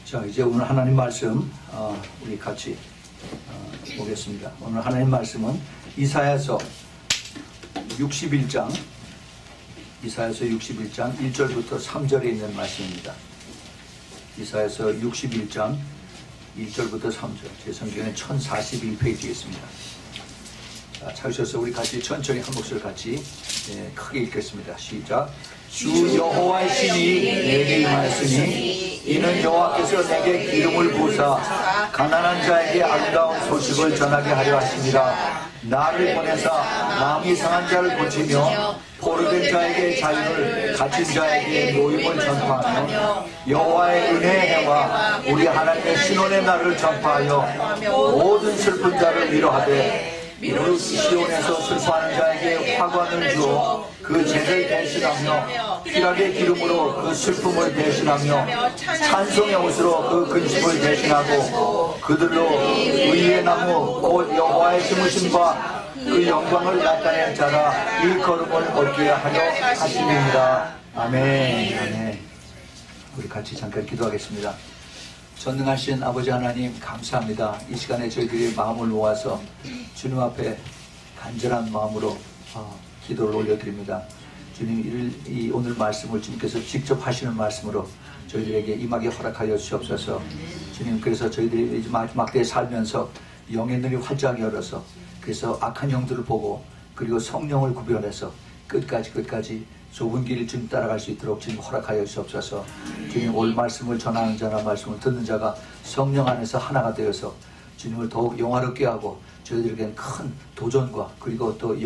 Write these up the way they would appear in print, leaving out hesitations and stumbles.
자, 이제 오늘 하나님 말씀 우리 같이 보겠습니다. 오늘 하나님 말씀은 이사야서 61장 1절부터 3절에 있는 말씀입니다. 이사야서 61장 1절부터 3절, 제 성경에 1041페이지에 있습니다. 자, 찾으셔서 우리 같이 천천히 한 목소리 같이 크게 읽겠습니다. 시작. 주 여호와의 신이 내게 임하였으니 이는 여호와께서 내게 기름을 부으사 가난한 자에게 아름다운 소식을 전하게 하려 하심이라. 나를 보내사 마음이 상한 자를 고치며 포로된 자에게 자유를, 갇힌 자에게 노임을 전파하며 여호와의 은혜의 해와 우리 하나님의 신원의 날을 전파하여 모든 슬픈 자를 위로하되 무릇 시온에서 슬퍼하는 자에게 화관을 주어 그 죄를 대신하며 피락의 기름으로 그 슬픔을 대신하며 찬송의 옷으로 그 근심을 대신하고 그들로 의의 나무 곧 여호와의 심으심과 그 영광을 나타낸 자라 일컬음을 얻게 하려 하심입니다. 아멘. 아멘. 우리 같이 잠깐 기도하겠습니다. 전능하신 아버지 하나님, 감사합니다. 이 시간에 저희들이 마음을 모아서 주님 앞에 간절한 마음으로 기도를 올려드립니다. 주님, 오늘 말씀을 주님께서 직접 하시는 말씀으로 저희들에게 임하게 허락하여 주시옵소서. 주님, 그래서 저희들이 마지막 때에 살면서 영의 눈이 활짝 열어서 그래서 악한 영들을 보고 그리고 성령을 구별해서 끝까지 좁은 길을 주님 따라갈 수 있도록 주님 허락하여 주시옵소서. 주님, 올 말씀을 전하는 자나 말씀을 듣는 자가 성령 안에서 하나가 되어서 주님을 더욱 영화롭게 하고 저희들에게는 큰 도전과 그리고 또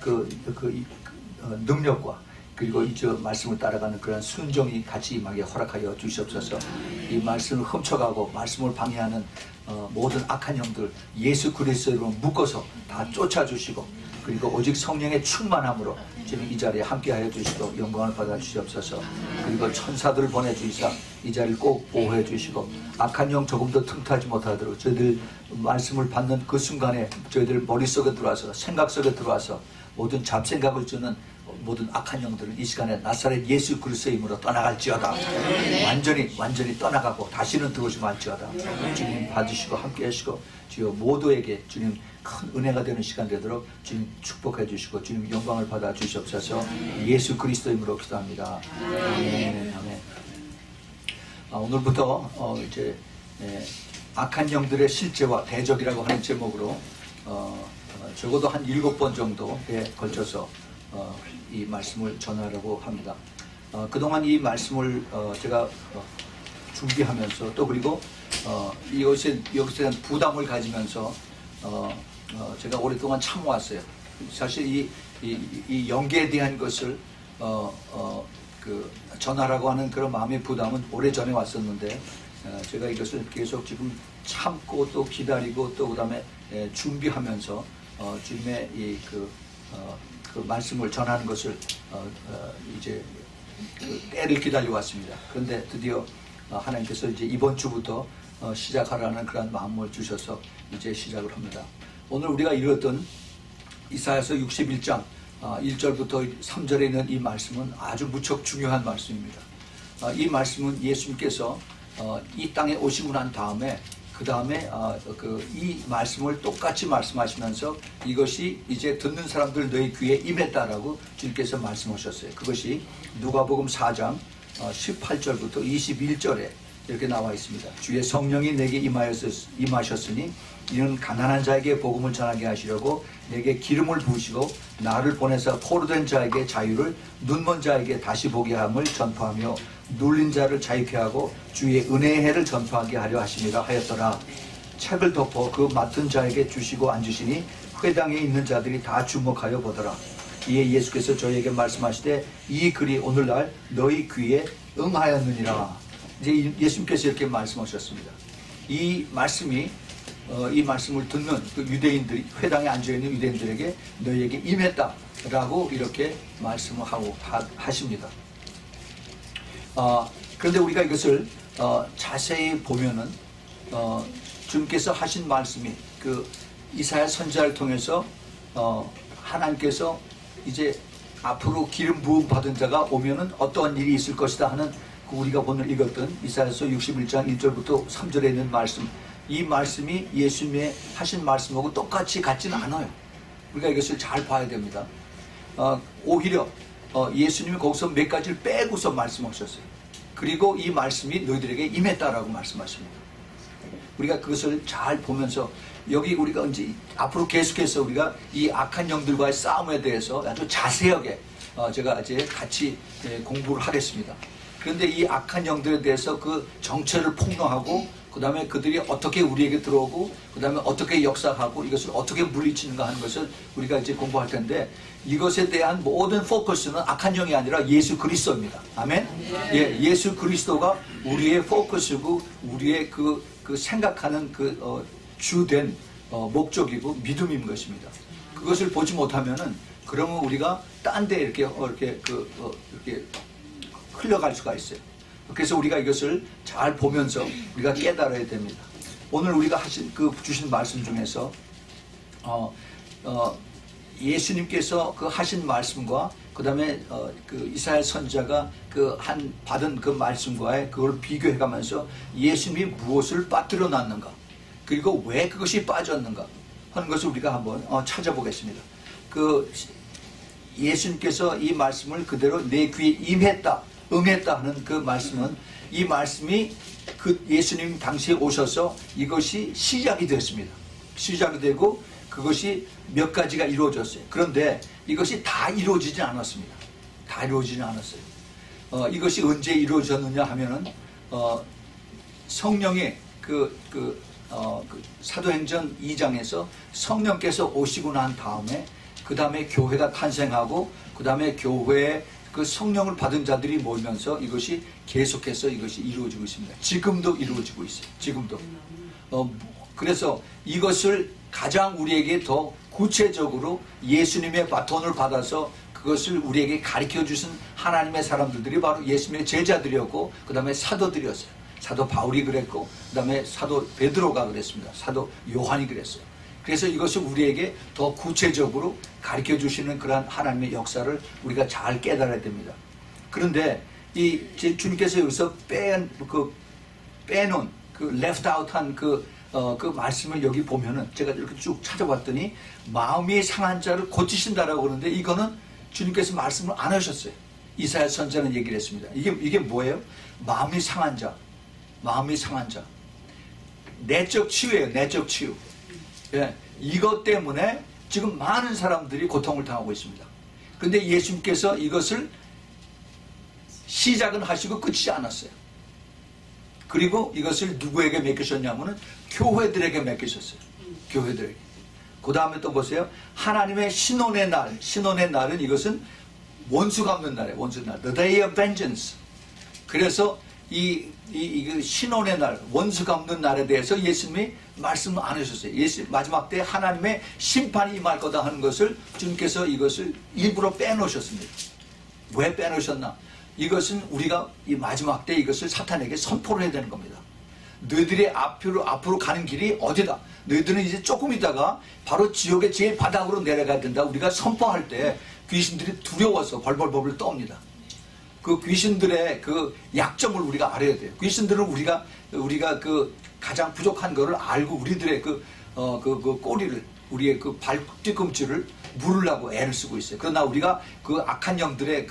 능력과 그리고 이 말씀을 따라가는 그런 순종이 같이 임하게 허락하여 주시옵소서. 이 말씀을 훔쳐가고 말씀을 방해하는 모든 악한 영들 예수 그리스도로 묶어서 다 쫓아주시고 그리고 오직 성령의 충만함으로 주님 이 자리에 함께하여 주시고 영광을 받아 주시옵소서. 그리고 천사들을 보내주시사 이 자리를 꼭 보호해 주시고 악한 영 조금 더 틈타지 못하도록 저희들 말씀을 받는 그 순간에 저희들 머릿속에 들어와서 생각 속에 들어와서 모든 잡생각을 주는 모든 악한 영들은 이 시간에 나사렛 예수 그리스도의 이름으로 떠나갈지어다. 완전히 떠나가고 다시는 들어오지 말지어다. 주님 받으시고 함께 하시고 주여 모두에게 주님 큰 은혜가 되는 시간 되도록 주님 축복해 주시고 주님 영광을 받아 주시옵소서. 예수 그리스도의 이름으로 기도합니다. 아멘. 아멘. 오늘부터 이제 악한 영들의 실제와 대적이라고 하는 제목으로 적어도 한 7번 정도에 걸쳐서 이 말씀을 전하려고 합니다. 그동안 이 말씀을 제가 준비하면서 또 그리고 여기서 대한 부담을 가지면서 제가 오랫동안 참아왔어요. 사실 이 연계에 대한 것을 전하라고 하는 그런 마음의 부담은 오래전에 왔었는데 제가 이것을 계속 지금 참고 또 기다리고 또 그다음에 준비하면서 주님의 그 말씀을 전하는 것을 이제 때를 기다려 왔습니다. 그런데 드디어 하나님께서 이제 이번 주부터 시작하라는 그런 마음을 주셔서 이제 시작을 합니다. 오늘 우리가 읽었던 이사야서 61장 1절부터 3절에 있는 이 말씀은 아주 무척 중요한 말씀입니다. 이 말씀은 예수님께서 이 땅에 오시고 난 다음에 그 다음에 이 말씀을 똑같이 말씀하시면서 이것이 이제 듣는 사람들 너희 귀에 임했다라고 주님께서 말씀하셨어요. 그것이 누가복음 4장 18절부터 21절에 이렇게 나와 있습니다. 주의 성령이 내게 임하셨으니 이는 가난한 자에게 복음을 전하게 하시려고 내게 기름을 부으시고 나를 보내서 포로된 자에게 자유를, 눈먼 자에게 다시 보게 함을 전파하며 눌린 자를 자유케 하고 주의 은혜의 해를 전파하게 하려 하심이라 하였더라. 책을 덮어 그 맡은 자에게 주시고 앉으시니 회당에 있는 자들이 다 주목하여 보더라. 이에 예수께서 저희에게 말씀하시되 이 글이 오늘날 너희 귀에 응하였느니라. 이제 예수님께서 이렇게 말씀하셨습니다. 이 말씀을 듣는 그 유대인들이, 회당에 앉아있는 유대인들에게 너희에게 임했다라고 이렇게 말씀을 하십니다. 그런데 우리가 이것을 자세히 보면은 주님께서 하신 말씀이 그 이사야 선지자를 통해서 하나님께서 이제 앞으로 기름 부음 받은 자가 오면은 어떠한 일이 있을 것이다 하는 우리가 오늘 읽었던 이사야서 61장 1절부터 3절에 있는 말씀, 이 말씀이 예수님의 하신 말씀하고 똑같이 같지는 않아요. 우리가 이것을 잘 봐야 됩니다. 오히려 예수님이 거기서 몇 가지를 빼고서 말씀하셨어요. 그리고 이 말씀이 너희들에게 임했다라고 말씀하십니다. 우리가 그것을 잘 보면서 여기 우리가 이제 앞으로 계속해서 우리가 이 악한 영들과의 싸움에 대해서 아주 자세하게 제가 이제 같이 공부를 하겠습니다. 그런데 이 악한 영들에 대해서 그 정체를 폭로하고 그 다음에 그들이 어떻게 우리에게 들어오고 그 다음에 어떻게 역사하고 이것을 어떻게 물리치는가 하는 것을 우리가 이제 공부할 텐데, 이것에 대한 모든 포커스는 악한 영이 아니라 예수 그리스도입니다. 아멘? 예, 예수 그리스도가 우리의 포커스고 우리의 그 생각하는 주된 목적이고 믿음인 것입니다. 그것을 보지 못하면은 그러면 우리가 딴 데 이렇게 흘러갈 수가 있어요. 그래서 우리가 이것을 잘 보면서 우리가 깨달아야 됩니다. 오늘 우리가 주신 말씀 중에서 예수님께서 하신 말씀과 그 다음에 이사야 선지자가 받은 그 말씀과의 그걸 비교해가면서 예수님이 무엇을 빠뜨려 놨는가, 그리고 왜 그것이 빠졌는가 하는 것을 우리가 한번 찾아보겠습니다. 예수님께서 이 말씀을 그대로 내 귀에 임했다, 응했다 하는 그 말씀은, 이 말씀이 예수님 당시에 오셔서 이것이 시작이 됐습니다. 시작이 되고 그것이 몇 가지가 이루어졌어요. 그런데 이것이 다 이루어지지 않았습니다. 다 이루어지지 않았어요. 이것이 언제 이루어졌느냐 하면은 성령의 사도행전 2장에서 성령께서 오시고 난 다음에 그 다음에 교회가 탄생하고 그 다음에 교회에 그 성령을 받은 자들이 모이면서 이것이 계속해서 이것이 이루어지고 있습니다. 지금도 이루어지고 있어요. 지금도. 그래서 이것을 가장 우리에게 더 구체적으로 예수님의 바톤을 받아서 그것을 우리에게 가르쳐 주신 하나님의 사람들이 바로 예수님의 제자들이었고 그 다음에 사도들이었어요. 사도 바울이 그랬고 그 다음에 사도 베드로가 그랬습니다. 사도 요한이 그랬어요. 그래서 이것을 우리에게 더 구체적으로 가르쳐 주시는 그러한 하나님의 역사를 우리가 잘 깨달아야 됩니다. 그런데 주님께서 여기서 빼놓은 left out 한 그 말씀을 여기 보면은 제가 이렇게 쭉 찾아봤더니 마음이 상한 자를 고치신다라고 그러는데 이거는 주님께서 말씀을 안 하셨어요. 이사야 선지자는 얘기를 했습니다. 이게 뭐예요? 마음이 상한 자. 마음이 상한 자. 내적 치유예요. 내적 치유. 예, 이것 때문에 지금 많은 사람들이 고통을 당하고 있습니다. 그런데 예수님께서 이것을 시작은 하시고 끝이지 않았어요. 그리고 이것을 누구에게 맡기셨냐면은 교회들에게 맡기셨어요. 교회들에게. 그 다음에 또 보세요. 하나님의 신혼의 날. 신혼의 날은 이것은 원수 갚는 날이에요. 원수 날. The day of vengeance. 그래서 이 신혼의 날, 원수 갚는 날에 대해서 예수님이 말씀을 안 하셨어요. 마지막 때 하나님의 심판이 임할 거다 하는 것을 주님께서 이것을 일부러 빼놓으셨습니다. 왜 빼놓으셨나? 이것은 우리가 이 마지막 때 이것을 사탄에게 선포를 해야 되는 겁니다. 너희들이 앞으로 가는 길이 어디다? 너희들은 이제 조금 있다가 바로 지옥의 제일 바닥으로 내려가야 된다. 우리가 선포할 때 귀신들이 두려워서 벌벌벌 떠옵니다. 그 귀신들의 그 약점을 우리가 알아야 돼요. 귀신들은 우리가 가장 부족한 거를 알고 우리들의 꼬리를, 우리의 발 뒤꿈치를 물으려고 애를 쓰고 있어요. 그러나 우리가 그 악한 영들의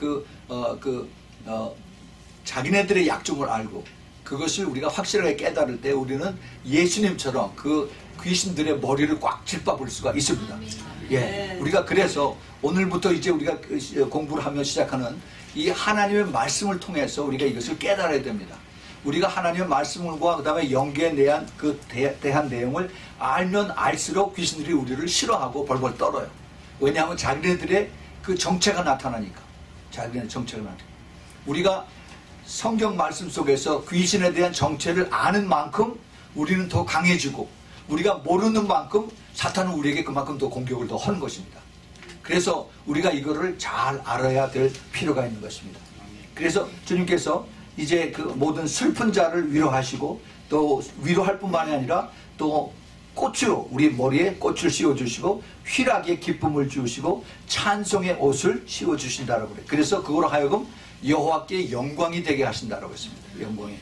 자기네들의 약점을 알고 그것을 우리가 확실하게 깨달을 때 우리는 예수님처럼 그 귀신들의 머리를 꽉 짓밟을 수가 있습니다. 예, 우리가 그래서 오늘부터 이제 우리가 공부를 하며 시작하는 이 하나님의 말씀을 통해서 우리가 이것을 깨달아야 됩니다. 우리가 하나님의 말씀과 그 다음에 연계에 대한 내용을 알면 알수록 귀신들이 우리를 싫어하고 벌벌 떨어요. 왜냐하면 자기네들의 그 정체가 나타나니까. 자기네의 정체가 나타나니까. 우리가 성경 말씀 속에서 귀신에 대한 정체를 아는 만큼 우리는 더 강해지고 우리가 모르는 만큼 사탄은 우리에게 그만큼 더 공격을 더 하는 것입니다. 그래서 우리가 이거를 잘 알아야 될 필요가 있는 것입니다. 그래서 주님께서 이제 그 모든 슬픈 자를 위로하시고 또 위로할 뿐만이 아니라 또 꽃으로 우리 머리에 꽃을 씌워주시고 휘락의 기쁨을 주시고 찬송의 옷을 씌워주신다라고 그래요. 그래서 그걸로 하여금 여호와께 영광이 되게 하신다라고 했습니다. 영광이.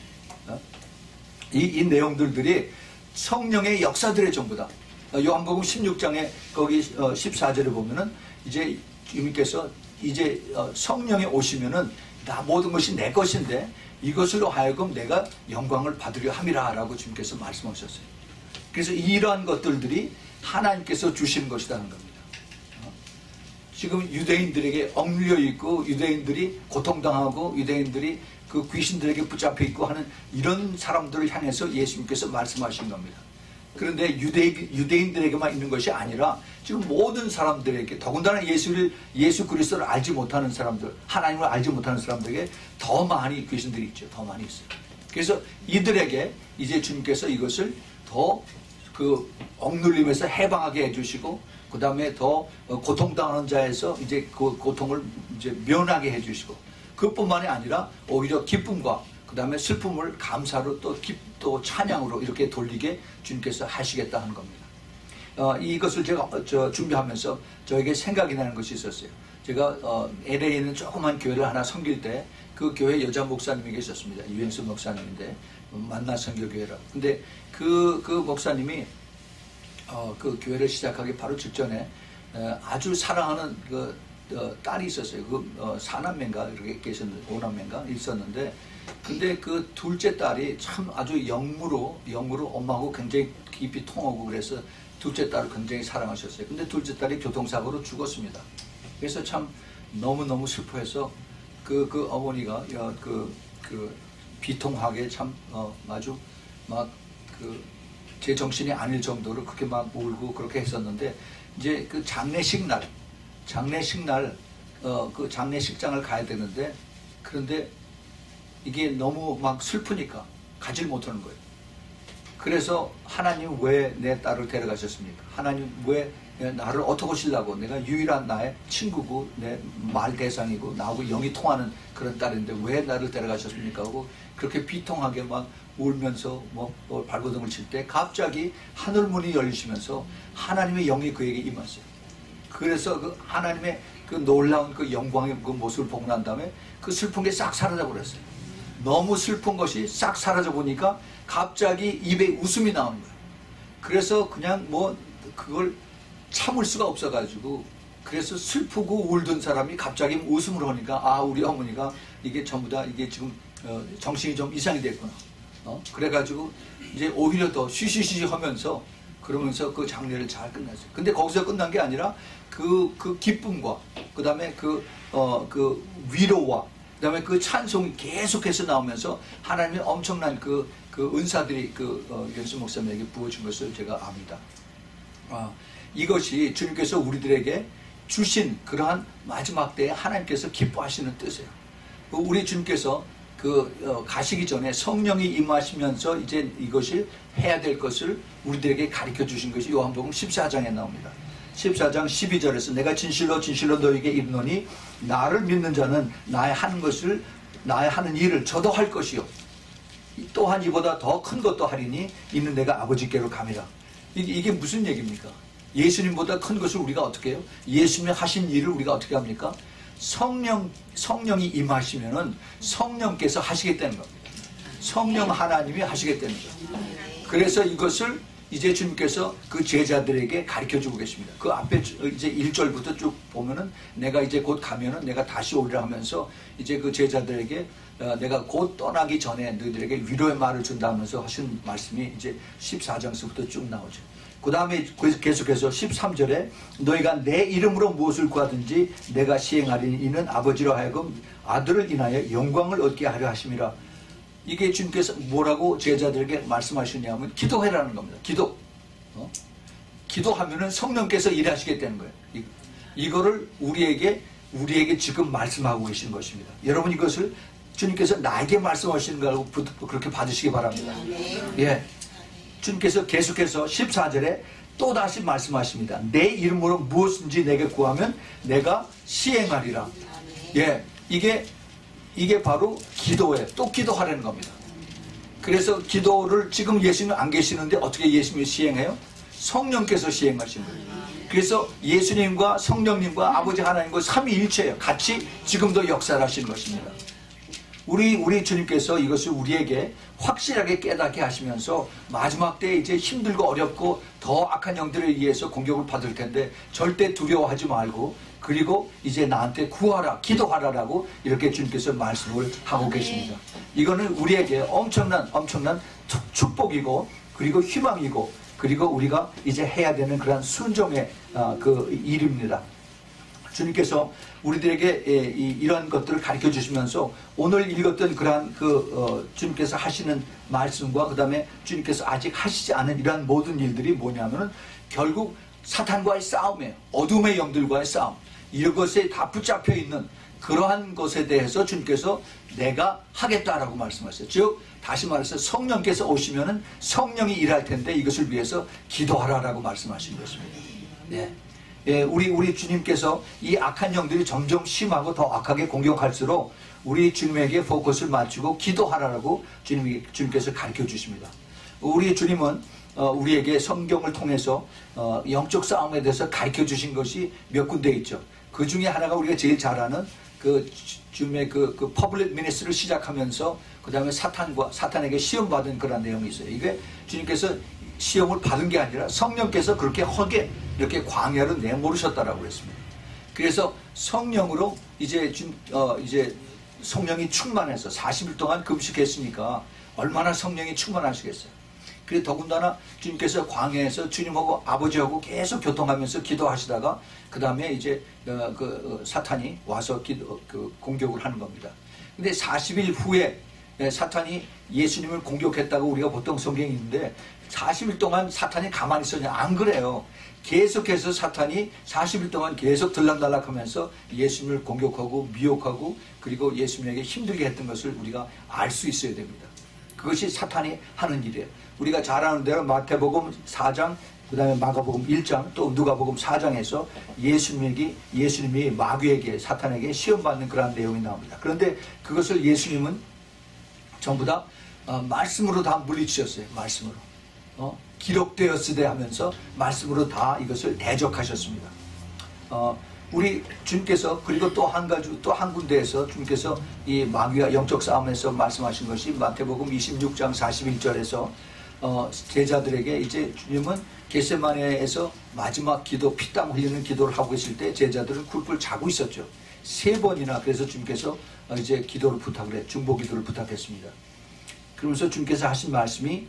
이 내용들이 성령의 역사들의 전부다. 요한복음 16장에 거기 14절에 보면은 이제 주님께서 이제 성령에 오시면은 나 모든 것이 내 것인데 이것으로 하여금 내가 영광을 받으려 함이라 라고 주님께서 말씀하셨어요. 그래서 이러한 것들이 하나님께서 주시는 것이라는 겁니다. 지금 유대인들에게 억눌려 있고 유대인들이 고통당하고 유대인들이 그 귀신들에게 붙잡혀 있고 하는 이런 사람들을 향해서 예수님께서 말씀하신 겁니다. 그런데 유대인들에게만 있는 것이 아니라 지금 모든 사람들에게, 더군다나 예수 그리스도를 알지 못하는 사람들, 하나님을 알지 못하는 사람들에게 더 많이 귀신들이 있죠. 더 많이 있어요. 그래서 이들에게 이제 주님께서 이것을 더 그 억눌림에서 해방하게 해주시고, 그 다음에 더 고통당하는 자에서 이제 그 고통을 이제 면하게 해주시고, 그뿐만이 아니라 오히려 기쁨과 그 다음에 슬픔을 감사로 또 찬양으로 이렇게 돌리게 주님께서 하시겠다 하는 겁니다. 이것을 제가 준비하면서 저에게 생각이 나는 것이 있었어요. 제가 LA에 있는 조그만 교회를 하나 섬길 때 그 교회 여자 목사님이 계셨습니다. 유현수 목사님인데 만나 선교교회라. 근데 그 목사님이 그 교회를 시작하기 바로 직전에 아주 사랑하는 그 딸이 있었어요. 그 사남매인가 이렇게 계셨는데, 오남매인가 있었는데, 근데 그 둘째 딸이 참 아주 영무로 엄마하고 굉장히 깊이 통하고 그래서 둘째 딸을 굉장히 사랑하셨어요. 근데 둘째 딸이 교통사고로 죽었습니다. 그래서 참 너무너무 슬퍼해서 그 어머니가 그 비통하게 참 아주 막 제 정신이 아닐 정도로 그렇게 막 울고 그렇게 했었는데, 이제 그 장례식 날 그 장례식장을 가야 되는데, 그런데 이게 너무 막 슬프니까 가질 못하는 거예요. 그래서 하나님 왜 내 딸을 데려가셨습니까? 하나님 왜 나를 어떻게 하시려고? 내가 유일한 나의 친구고 내 말 대상이고 나하고 영이 통하는 그런 딸인데 왜 나를 데려가셨습니까? 하고 그렇게 비통하게 막 울면서 발버둥을 칠 때 갑자기 하늘문이 열리시면서 하나님의 영이 그에게 임했어요. 그래서 그 하나님의 그 놀라운 그 영광의 그 모습을 보고 난 다음에 그 슬픈 게 싹 사라져 버렸어요. 너무 슬픈 것이 싹 사라져 보니까 갑자기 입에 웃음이 나오는 거예요. 그래서 그냥 그걸 참을 수가 없어가지고, 그래서 슬프고 울던 사람이 갑자기 웃음을 하니까 우리 어머니가 이게 전부 다 이게 지금 정신이 좀 이상이 됐구나. 그래가지고 이제 오히려 더 쉬쉬쉬 하면서 그러면서 그 장례를 잘 끝났어요. 근데 거기서 끝난 게 아니라 그 기쁨과 그 다음에 그 위로와 그 다음에 그 찬송이 계속해서 나오면서 하나님의 엄청난 그 은사들이 유현수 목사님에게 부어준 것을 제가 압니다. 이것이 주님께서 우리들에게 주신 그러한 마지막 때에 하나님께서 기뻐하시는 뜻이에요. 우리 주님께서 가시기 전에 성령이 임하시면서 이제 이것을 해야 될 것을 우리들에게 가르쳐 주신 것이 요한복음 14장에 나옵니다. 14장 12절에서 내가 진실로 진실로 너에게 이르노니 나를 믿는 자는 나의 하는 일을 저도 할 것이요 또한 이보다 더 큰 것도 하리니 이는 내가 아버지께로 감이라. 이게 무슨 얘기입니까? 예수님보다 큰 것을 우리가 어떻게 해요? 예수님이 하신 일을 우리가 어떻게 합니까? 성령이 임하시면은 성령께서 하시겠다는 겁니다. 성령 하나님이 하시겠다는 거예요. 그래서 이것을 이제 주님께서 그 제자들에게 가르쳐주고 계십니다. 그 앞에 이제 1절부터 쭉 보면은 내가 이제 곧 가면은 내가 다시 오리라 하면서 이제 그 제자들에게 내가 곧 떠나기 전에 너희들에게 위로의 말을 준다 하면서 하신 말씀이 이제 14장서부터 쭉 나오죠. 그 다음에 계속해서 13절에 너희가 내 이름으로 무엇을 구하든지 내가 시행하리니 이는 아버지로 하여금 아들을 인하여 영광을 얻게 하려 하심이라. 이게 주님께서 뭐라고 제자들에게 말씀하시냐면 기도해라는 겁니다. 기도하면은 성령께서 일하시겠다는 거예요. 이거를 우리에게 지금 말씀하고 계시는 것입니다. 여러분 이것을 주님께서 나에게 말씀하시는 거라고 그렇게 받으시기 바랍니다. 예. 주님께서 계속해서 14절에 또 다시 말씀하십니다. 내 이름으로 무엇인지 내게 구하면 내가 시행하리라. 예, 이게 바로 기도예요. 또 기도하라는 겁니다. 그래서 기도를 지금 예수님은 안 계시는데 어떻게 예수님이 시행해요? 성령께서 시행하신 거예요. 그래서 예수님과 성령님과 아버지 하나님과 삼위일체예요. 같이 지금도 역사를 하시는 것입니다. 우리 주님께서 이것을 우리에게 확실하게 깨닫게 하시면서 마지막 때에 이제 힘들고 어렵고 더 악한 영들에 의해서 공격을 받을 텐데 절대 두려워하지 말고 그리고 이제 나한테 구하라, 기도하라라고 이렇게 주님께서 말씀을 하고 계십니다. 이거는 우리에게 엄청난 축복이고 그리고 희망이고 그리고 우리가 이제 해야 되는 그런 순종의 그 일입니다. 주님께서 우리들에게 이런 것들을 가르쳐 주시면서 오늘 읽었던 그러한 주님께서 하시는 말씀과 그 다음에 주님께서 아직 하시지 않은 이러한 모든 일들이 뭐냐면은 결국 사탄과의 싸움이에요. 어둠의 영들과의 싸움. 이것에 다 붙잡혀 있는 그러한 것에 대해서 주님께서 내가 하겠다라고 말씀하셨어요. 즉 다시 말해서 성령께서 오시면은 성령이 일할 텐데 이것을 위해서 기도하라라고 말씀하신 것입니다. 네. 예, 우리 주님께서 이 악한 영들이 점점 심하고 더 악하게 공격할수록 우리 주님에게 포커스를 맞추고 기도하라라고 주님께서 가르쳐 주십니다. 우리 주님은 우리에게 성경을 통해서 영적 싸움에 대해서 가르쳐 주신 것이 몇 군데 있죠. 그 중에 하나가 우리가 제일 잘 아는 주님의 퍼블릭 미니스트를 시작하면서 그 다음에 사탄에게 시험받은 그런 내용이 있어요. 이게 주님께서 시험을 받은 게 아니라 성령께서 그렇게 허게 이렇게 광야를 내모르셨다라고 그랬습니다. 그래서 성령으로 이제 성령이 충만해서 40일 동안 금식했으니까 얼마나 성령이 충만하시겠어요. 그래서 더군다나 주님께서 광야에서 주님하고 아버지하고 계속 교통하면서 기도하시다가 그 다음에 이제 사탄이 와서 공격을 하는 겁니다. 근데 40일 후에 사탄이 예수님을 공격했다고 우리가 보통 성경에 있는데 40일 동안 사탄이 가만히 있었냐? 안 그래요. 계속해서 사탄이 40일 동안 계속 들락날락하면서 예수님을 공격하고 미혹하고 그리고 예수님에게 힘들게 했던 것을 우리가 알 수 있어야 됩니다. 그것이 사탄이 하는 일이에요. 우리가 잘 아는 대로 마태복음 4장 그 다음에 마가복음 1장 또 누가복음 4장에서 예수님이 마귀에게 사탄에게 시험받는 그런 내용이 나옵니다. 그런데 그것을 예수님은 전부 다 말씀으로 다 물리치셨어요. 말씀으로. 기록되었으되 하면서 말씀으로 다 이것을 대적하셨습니다. 우리 주님께서 그리고 또 한 군데에서 주님께서 이 마귀와 영적 싸움에서 말씀하신 것이 마태복음 26장 41절에서 제자들에게 이제 주님은 겟세마네에서 마지막 기도 피땀 흘리는 기도를 하고 있을 때 제자들은 굴굴 자고 있었죠. 3번이나 그래서 주님께서 이제 기도를 부탁을 해 중보 기도를 부탁했습니다. 그러면서 주님께서 하신 말씀이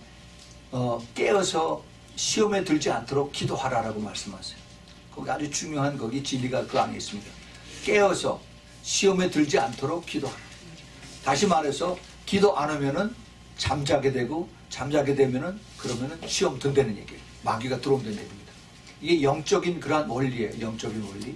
깨어서 시험에 들지 않도록 기도하라라고 말씀하세요. 거기 아주 중요한 거기 진리가 그 안에 있습니다. 깨어서 시험에 들지 않도록 기도하라. 다시 말해서 기도 안 하면은 잠자게 되고 잠자게 되면은 그러면은 시험 든다는 얘기예요. 마귀가 들어온다는 얘기입니다. 이게 영적인 그러한 원리예요. 영적인 원리.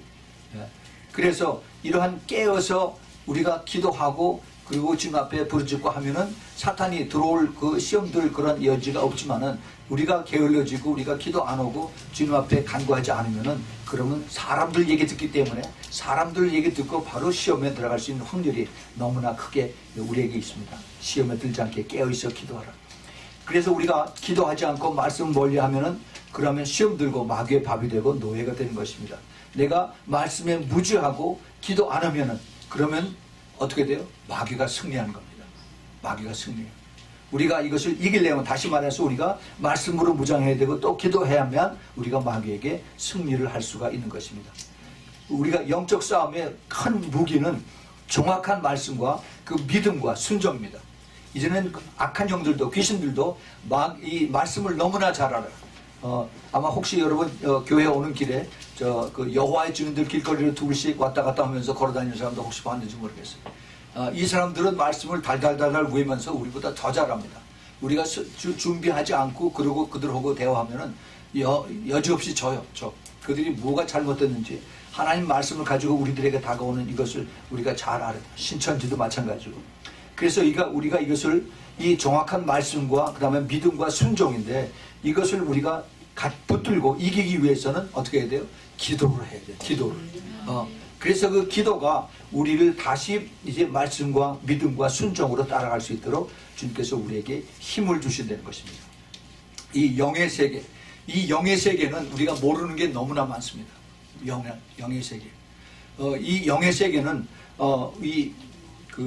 그래서 이러한 깨어서 우리가 기도하고 그리고 주님 앞에 부르짖고 하면은 사탄이 들어올 그 시험들 그런 여지가 없지만은 우리가 게을러지고 우리가 기도 안 하고 주님 앞에 간구하지 않으면은 그러면 사람들 얘기 듣기 때문에 사람들 얘기 듣고 바로 시험에 들어갈 수 있는 확률이 너무나 크게 우리에게 있습니다. 시험에 들지 않게 깨어있어 기도하라. 그래서 우리가 기도하지 않고 말씀 멀리 하면은 그러면 시험 들고 마귀의 밥이 되고 노예가 되는 것입니다. 내가 말씀에 무지하고 기도 안 하면은 그러면 어떻게 돼요? 마귀가 승리하는 겁니다. 마귀가 승리해요. 우리가 이것을 이기려면 다시 말해서 우리가 말씀으로 무장해야 되고 또 기도해야 하면 우리가 마귀에게 승리를 할 수가 있는 것입니다. 우리가 영적 싸움의 큰 무기는 정확한 말씀과 그 믿음과 순종입니다. 이제는 악한 영들도 귀신들도 이 말씀을 너무나 잘 알아요. 아마 혹시 여러분 교회 오는 길에 여호와의 증인들 길거리로 둘씩 왔다 갔다 하면서 걸어다니는 사람도 혹시 봤는지 모르겠어요. 이 사람들은 말씀을 달달달달 외면서 우리보다 더 잘합니다. 우리가 준비하지 않고 그러고 그들하고 대화하면은 여지없이 저 그들이 뭐가 잘못됐는지 하나님 말씀을 가지고 우리들에게 다가오는 이것을 우리가 잘 알아요. 신천지도 마찬가지고. 그래서 우리가 이것을 이 정확한 말씀과 그 다음에 믿음과 순종인데 이것을 우리가 붙들고 이기기 위해서는 어떻게 해야 돼요? 기도를 해야 돼요. 기도를. 그래서 그 기도가 우리를 다시 이제 말씀과 믿음과 순종으로 따라갈 수 있도록 주님께서 우리에게 힘을 주신다는 것입니다. 이 영의 세계, 이 영의 세계는 우리가 모르는 게 너무나 많습니다. 영의 세계. 이 영의 세계는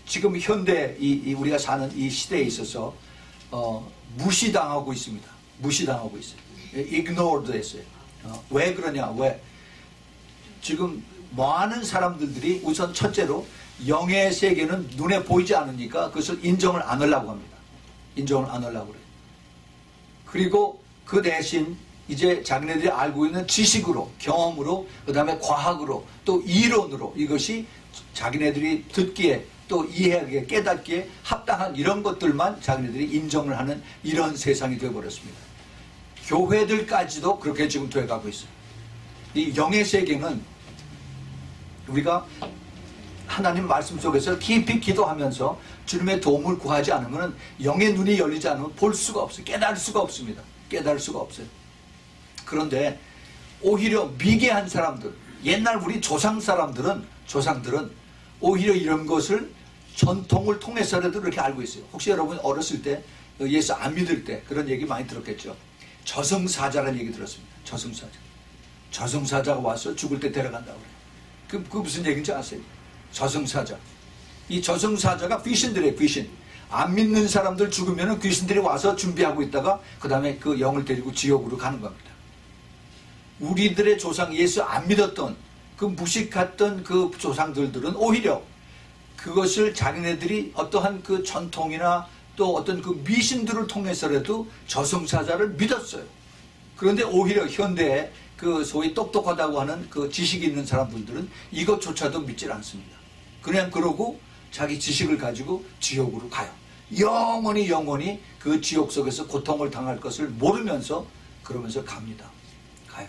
지금 현대 우리가 사는 이 시대에 있어서 무시당하고 있습니다. 무시당하고 있어요. ignored 했어요. 왜 그러냐? 왜? 지금 많은 사람들이 우선 첫째로 영의 세계는 눈에 보이지 않으니까 그것을 인정을 안 하려고 합니다. 인정을 안 하려고 그래요. 그리고 그 대신 이제 자기네들이 알고 있는 지식으로, 경험으로, 그 다음에 과학으로, 또 이론으로 이것이 자기네들이 듣기에 또 이해하기에 깨닫기에 합당한 이런 것들만 자기네들이 인정을 하는 이런 세상이 되어버렸습니다. 교회들까지도 그렇게 지금 되어가고 있어요. 이 영의 세계는 우리가 하나님 말씀 속에서 깊이 기도하면서 주님의 도움을 구하지 않으면 영의 눈이 열리지 않으면 볼 수가 없어요. 깨달을 수가 없습니다. 깨달을 수가 없어요. 그런데 오히려 미개한 사람들, 옛날 우리 조상들은 오히려 이런 것을 전통을 통해서라도 이렇게 알고 있어요. 혹시 여러분 어렸을 때 예수 안 믿을 때 그런 얘기 많이 들었겠죠. 저승사자라는 얘기 들었습니다. 저승사자. 저승사자가 와서 죽을 때 데려간다고 그래요. 그 무슨 얘기인지 아세요? 저승사자. 이 저승사자가 귀신들이에요. 귀신. 안 믿는 사람들 죽으면 귀신들이 와서 준비하고 있다가 그 다음에 그 영을 데리고 지옥으로 가는 겁니다. 우리들의 조상 예수 안 믿었던 그 무식했던 그 조상들은 오히려 그것을 자기네들이 어떠한 그 전통이나 또 어떤 그 미신들을 통해서라도 저승사자를 믿었어요. 그런데 오히려 현대에 그 소위 똑똑하다고 하는 그 지식이 있는 사람들은 이것조차도 믿질 않습니다. 그냥 그러고 자기 지식을 가지고 지옥으로 가요. 영원히 그 지옥 속에서 고통을 당할 것을 모르면서 그러면서 갑니다. 가요.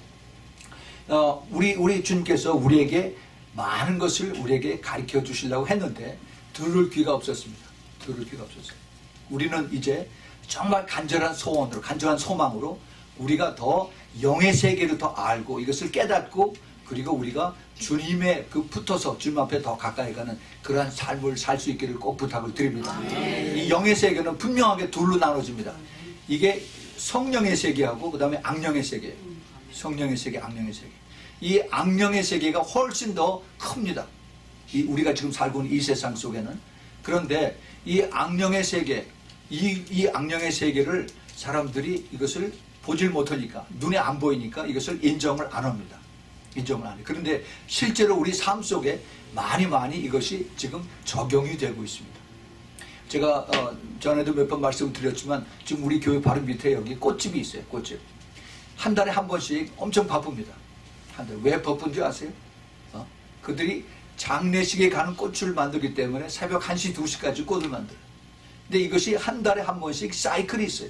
우리 주님께서 우리에게 많은 것을 우리에게 가르쳐 주시려고 했는데 들을 귀가 없었습니다. 들을 귀가 없었어요. 우리는 이제 정말 간절한 소원으로, 간절한 소망으로 우리가 더 영의 세계를 더 알고 이것을 깨닫고 그리고 우리가 주님의 그 붙어서 주님 앞에 더 가까이 가는 그러한 삶을 살 수 있기를 꼭 부탁을 드립니다. 이 영의 세계는 분명하게 둘로 나눠집니다. 이게 성령의 세계하고 그 다음에 악령의 세계. 성령의 세계, 악령의 세계. 이 악령의 세계가 훨씬 더 큽니다. 우리가 지금 살고 있는 이 세상 속에는. 그런데 이 악령의 세계, 이 악령의 세계를 사람들이 이것을 보질 못하니까, 눈에 안 보이니까 이것을 인정을 안 합니다. 인정을 안 해요. 그런데 실제로 우리 삶 속에 많이 이것이 지금 적용이 되고 있습니다. 제가 전에도 몇 번 말씀을 드렸지만 지금 우리 교회 바로 밑에 여기 꽃집이 있어요. 꽃집. 한 달에 한 번씩 엄청 바쁩니다. 한 달에. 왜 바쁜지 아세요? 그들이 장례식에 가는 꽃을 만들기 때문에 새벽 1시, 2시까지 꽃을 만들어요. 근데 이것이 한 달에 한 번씩 사이클이 있어요.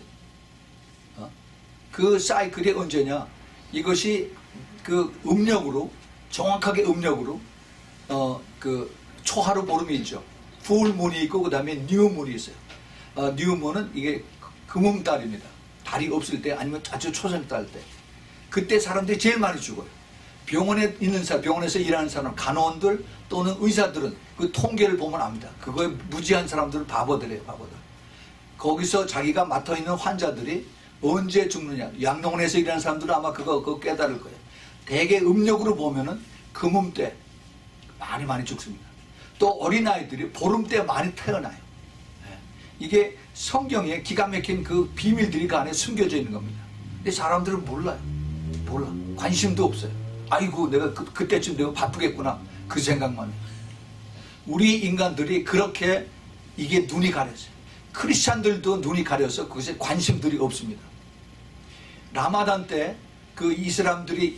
그 사이클이 언제냐? 이것이 그 음력으로, 정확하게 음력으로 그 초하루 보름이 있죠. 풀문이 있고 그 다음에 뉴문이 있어요. 뉴문은 이게 금음달입니다. 달이 없을 때 아니면 아주 초생달 때. 그때 사람들이 제일 많이 죽어요. 병원에 있는 사람, 병원에서 일하는 사람, 간호원들 또는 의사들은 그 통계를 보면 압니다. 그거에 무지한 사람들은 바보들이에요. 바보들. 거기서 자기가 맡아있는 환자들이 언제 죽느냐. 양농원에서 일하는 사람들은 아마 그거 깨달을 거예요. 대개 음력으로 보면은 금음 때 많이 죽습니다. 또 어린아이들이 보름 때 많이 태어나요. 이게 성경에 기가 막힌 그 비밀들이 그 안에 숨겨져 있는 겁니다. 근데 사람들은 몰라요. 몰라. 관심도 없어요. 아이고 내가 그때쯤 되면 바쁘겠구나. 그 생각만 해요. 우리 인간들이 그렇게 이게 눈이 가려져요. 크리스찬들도 눈이 가려서 그것에 관심들이 없습니다. 라마단 때 그 이슬람들이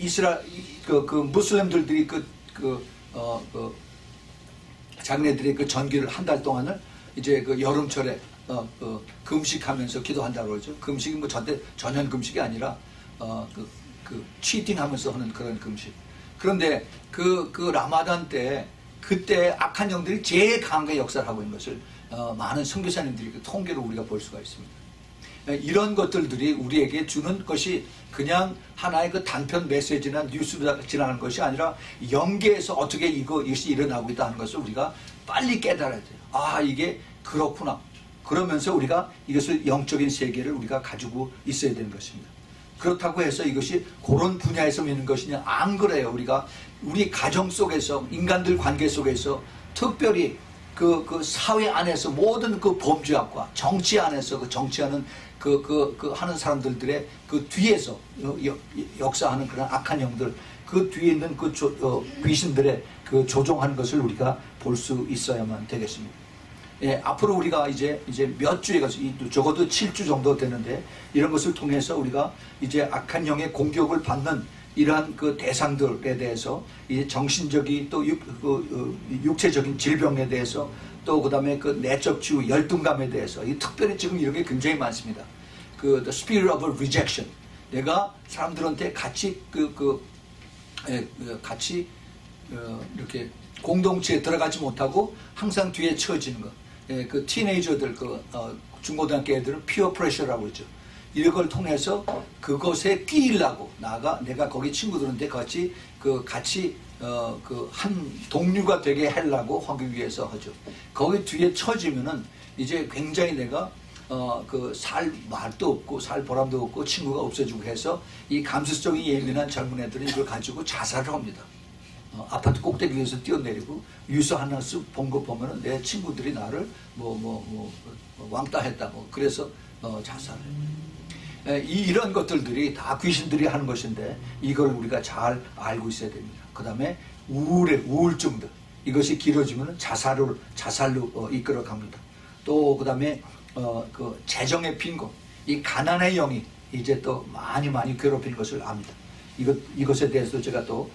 무슬림들이 자기네들이 그 전기를 한 달 동안을 이제 그 여름철에 금식하면서 기도한다고 그러죠. 금식이 뭐 전혀 금식이 아니라 치팅하면서 하는 그런 금식. 그런데 그 라마단 때 그때 악한 영들이 제일 강하게 역사를 하고 있는 것을 많은 선교사님들이 그 통계로 우리가 볼 수가 있습니다. 이런 것들이 우리에게 주는 것이 그냥 하나의 그 단편 메시지나 뉴스로 지나가는 것이 아니라 영계에서 어떻게 이것이 일어나고 있다는 것을 우리가 빨리 깨달아야 돼요. 아, 이게 그렇구나. 그러면서 우리가 이것을 영적인 세계를 우리가 가지고 있어야 되는 것입니다. 그렇다고 해서 이것이 그런 분야에서 믿는 것이냐? 안 그래요. 우리 가정 속에서, 인간들 관계 속에서 특별히 그 사회 안에서 모든 그 범죄학과 정치 안에서 그 정치하는 그 하는 사람들의 그 뒤에서 역사하는 그런 악한 영들 그 뒤에 있는 그 귀신들의 그 조종하는 것을 우리가 볼 수 있어야만 되겠습니다. 예, 앞으로 우리가 이제 몇 주에 가서 적어도 7주 정도 되는데 이런 것을 통해서 우리가 이제 악한 영의 공격을 받는 이러한 그 대상들에 대해서 이 정신적인 또 육체적인 질병에 대해서 또 그다음에 그 내적 치유 열등감에 대해서 이 특별히 지금 이런 게 굉장히 많습니다. 그 the spirit of rejection. 내가 사람들한테 같이 같이 이렇게 공동체에 들어가지 못하고 항상 뒤에 처지는 것. 예, 그 티네이저들 중고등학교 애들은 피어 프레셔라고 그러죠. 이걸 통해서 그것에 끼이려고 내가 거기 친구들한테 같이 한 동료가 되게 하려고 하기 위해서 하죠. 거기 뒤에 처지면은 이제 굉장히 내가 살 말도 없고 살 보람도 없고 친구가 없어지고 해서 이 감수성이 예민한 젊은 애들은 이걸 가지고 자살을 합니다. 아파트 꼭대기 위에서 뛰어내리고 유서 하나 쓱 본 거 보면은 내 친구들이 나를 왕따 했다 그래서 자살을 해요. 이런 것들이 다 귀신들이 하는 것인데 이걸 우리가 잘 알고 있어야 됩니다. 그 다음에 우울증들 이것이 길어지면 자살로 이끌어 갑니다. 또 그 다음에 그 재정의 빈곤, 이 가난의 영이 이제 또 많이 괴롭히는 것을 압니다. 이것에 대해서 제가 또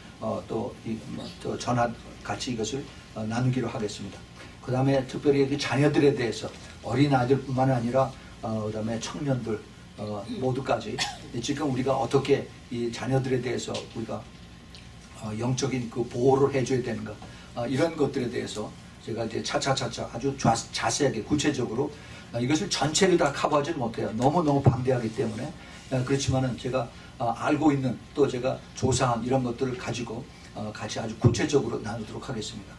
전화 같이 이것을 나누기로 하겠습니다. 그 다음에 특별히 그 자녀들에 대해서 어린 아이들뿐만 아니라 그 다음에 청년들 모두까지 지금 우리가 어떻게 이 자녀들에 대해서 우리가 영적인 그 보호를 해줘야 되는가 이런 것들에 대해서 제가 이제 차차차차 아주 자세하게 구체적으로 이것을 전체를 다 커버하지는 못해요. 너무 방대하기 때문에 그렇지만은 제가 알고 있는 또 제가 조사한 이런 것들을 가지고 같이 아주 구체적으로 나누도록 하겠습니다.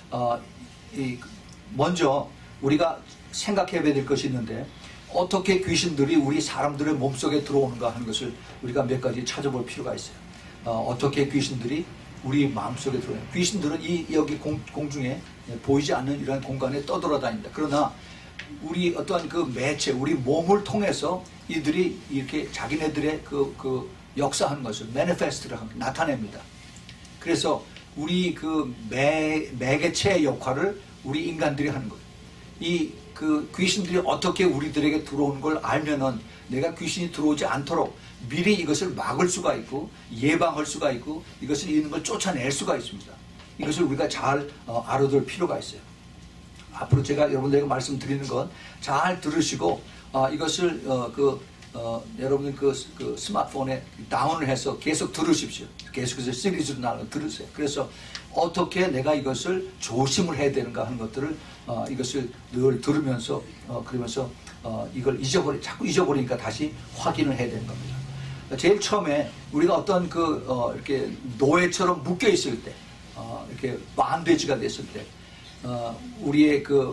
먼저 우리가 생각해야 될 것이 있는데 어떻게 귀신들이 우리 사람들의 몸속에 들어오는가 하는 것을 우리가 몇 가지 찾아볼 필요가 있어요. 어떻게 귀신들이 우리 마음속에 들어오는 귀신들은 여기 공중에 보이지 않는 이러한 공간에 떠돌아다닙니다. 그러나 우리 어떠한 그 매체, 우리 몸을 통해서 이들이 이렇게 자기네들의 그 역사하는 것을 매니페스트를 나타냅니다. 그래서 우리 그 매개체의 역할을 우리 인간들이 하는 거예요. 그 귀신들이 어떻게 우리들에게 들어오는 걸 알면은 내가 귀신이 들어오지 않도록 미리 이것을 막을 수가 있고 예방할 수가 있고 이것을 있는 걸 쫓아낼 수가 있습니다. 이것을 우리가 잘 알아둘 필요가 있어요. 앞으로 제가 여러분들에게 말씀드리는 건 잘 들으시고 이것을 여러분들 그 스마트폰에 다운을 해서 계속 들으십시오. 계속해서 시리즈로 나눠 들으세요. 그래서 어떻게 내가 이것을 조심을 해야 되는가 하는 것들을 이것을 늘 들으면서 그러면서 이걸 자꾸 잊어버리니까 다시 확인을 해야 되는 겁니다. 제일 처음에 우리가 어떤 이렇게 노예처럼 묶여 있을 때, 이렇게 반돼지가 됐을 때, 우리의 그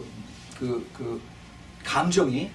감정이